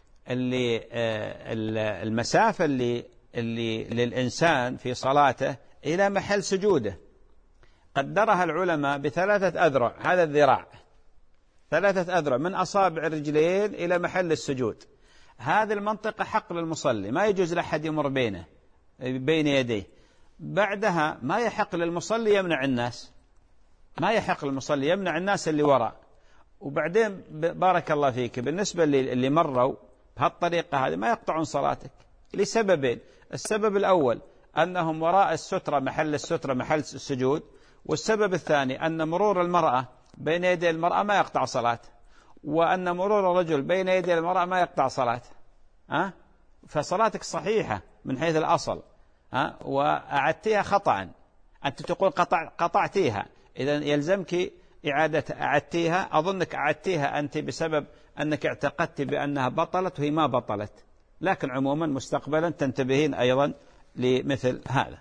المسافة اللي للإنسان في صلاته إلى محل سجوده. قدرها العلماء ب3 أذرع، هذا الذراع 3 أذرع من أصابع الرجلين إلى محل السجود. هذه المنطقة حق للمصلي، ما يجوز لأحد يمر بين يديه. بعدها ما يحق للمصلي يمنع الناس، ما يحق للمصلي يمنع الناس اللي وراء. وبعدين بارك الله فيك، بالنسبة اللي مروا بهالطريقة هذه ما يقطعون صلاتك لسببين. السبب الأول أنهم وراء السترة، محل السترة محل السجود. والسبب الثاني أن مرور المرأة بين يدي المرأة ما يقطع صلاة، وأن مرور الرجل بين يدي المرأة ما يقطع صلاة. فصلاتك صحيحة من حيث الأصل، وأعدتها خطأ. أنت تقول قطعتيها، إذا يلزمك إعادة أعدتيها. أظنك أعدتيها أنت بسبب أنك اعتقدت بأنها بطلت وهي ما بطلت، لكن عموما مستقبلا تنتبهين أيضا لمثل هذا.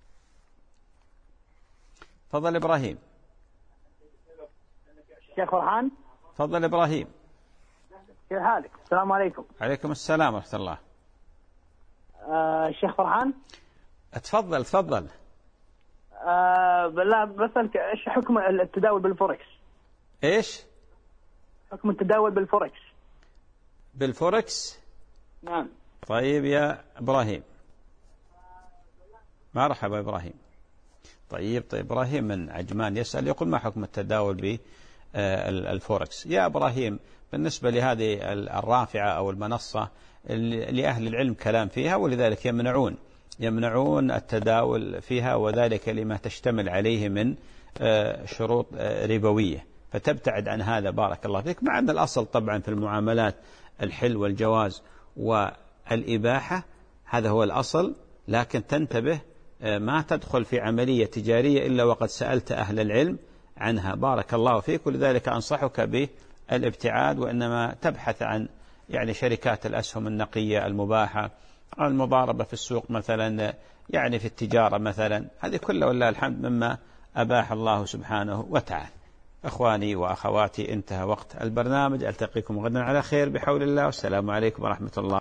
تفضل إبراهيم. شيخ فرحان. تفضل إبراهيم. كيف حالك؟ السلام عليكم. عليكم السلام ورحمة الله. شيخ فرحان. تفضل تفضل. بالله بسألك ايش حكم التداول بالفوركس؟ ايش حكم التداول بالفوركس؟ بالفوركس؟ نعم. طيب يا إبراهيم. مرحبا إبراهيم. طيب إبراهيم من عجمان يسأل يقول ما حكم التداول بالفوركس؟ يا إبراهيم بالنسبة لهذه الرافعة أو المنصة لأهل العلم كلام فيها، ولذلك يمنعون التداول فيها، وذلك لما تشتمل عليه من شروط ربوية، فتبتعد عن هذا. بارك الله فيك. مع أن الأصل طبعا في المعاملات الحل والجواز والإباحة، هذا هو الأصل، لكن تنتبه ما تدخل في عملية تجارية إلا وقد سألت أهل العلم عنها. بارك الله فيك. ولذلك أنصحك بالابتعاد، وإنما تبحث عن يعني شركات الأسهم النقية المباحة، المضاربة في السوق مثلا، يعني في التجارة مثلا، هذه كلها والله الحمد مما أباح الله سبحانه وتعالى. أخواني وأخواتي، انتهى وقت البرنامج. ألتقيكم غدا على خير بحول الله، والسلام عليكم ورحمة الله.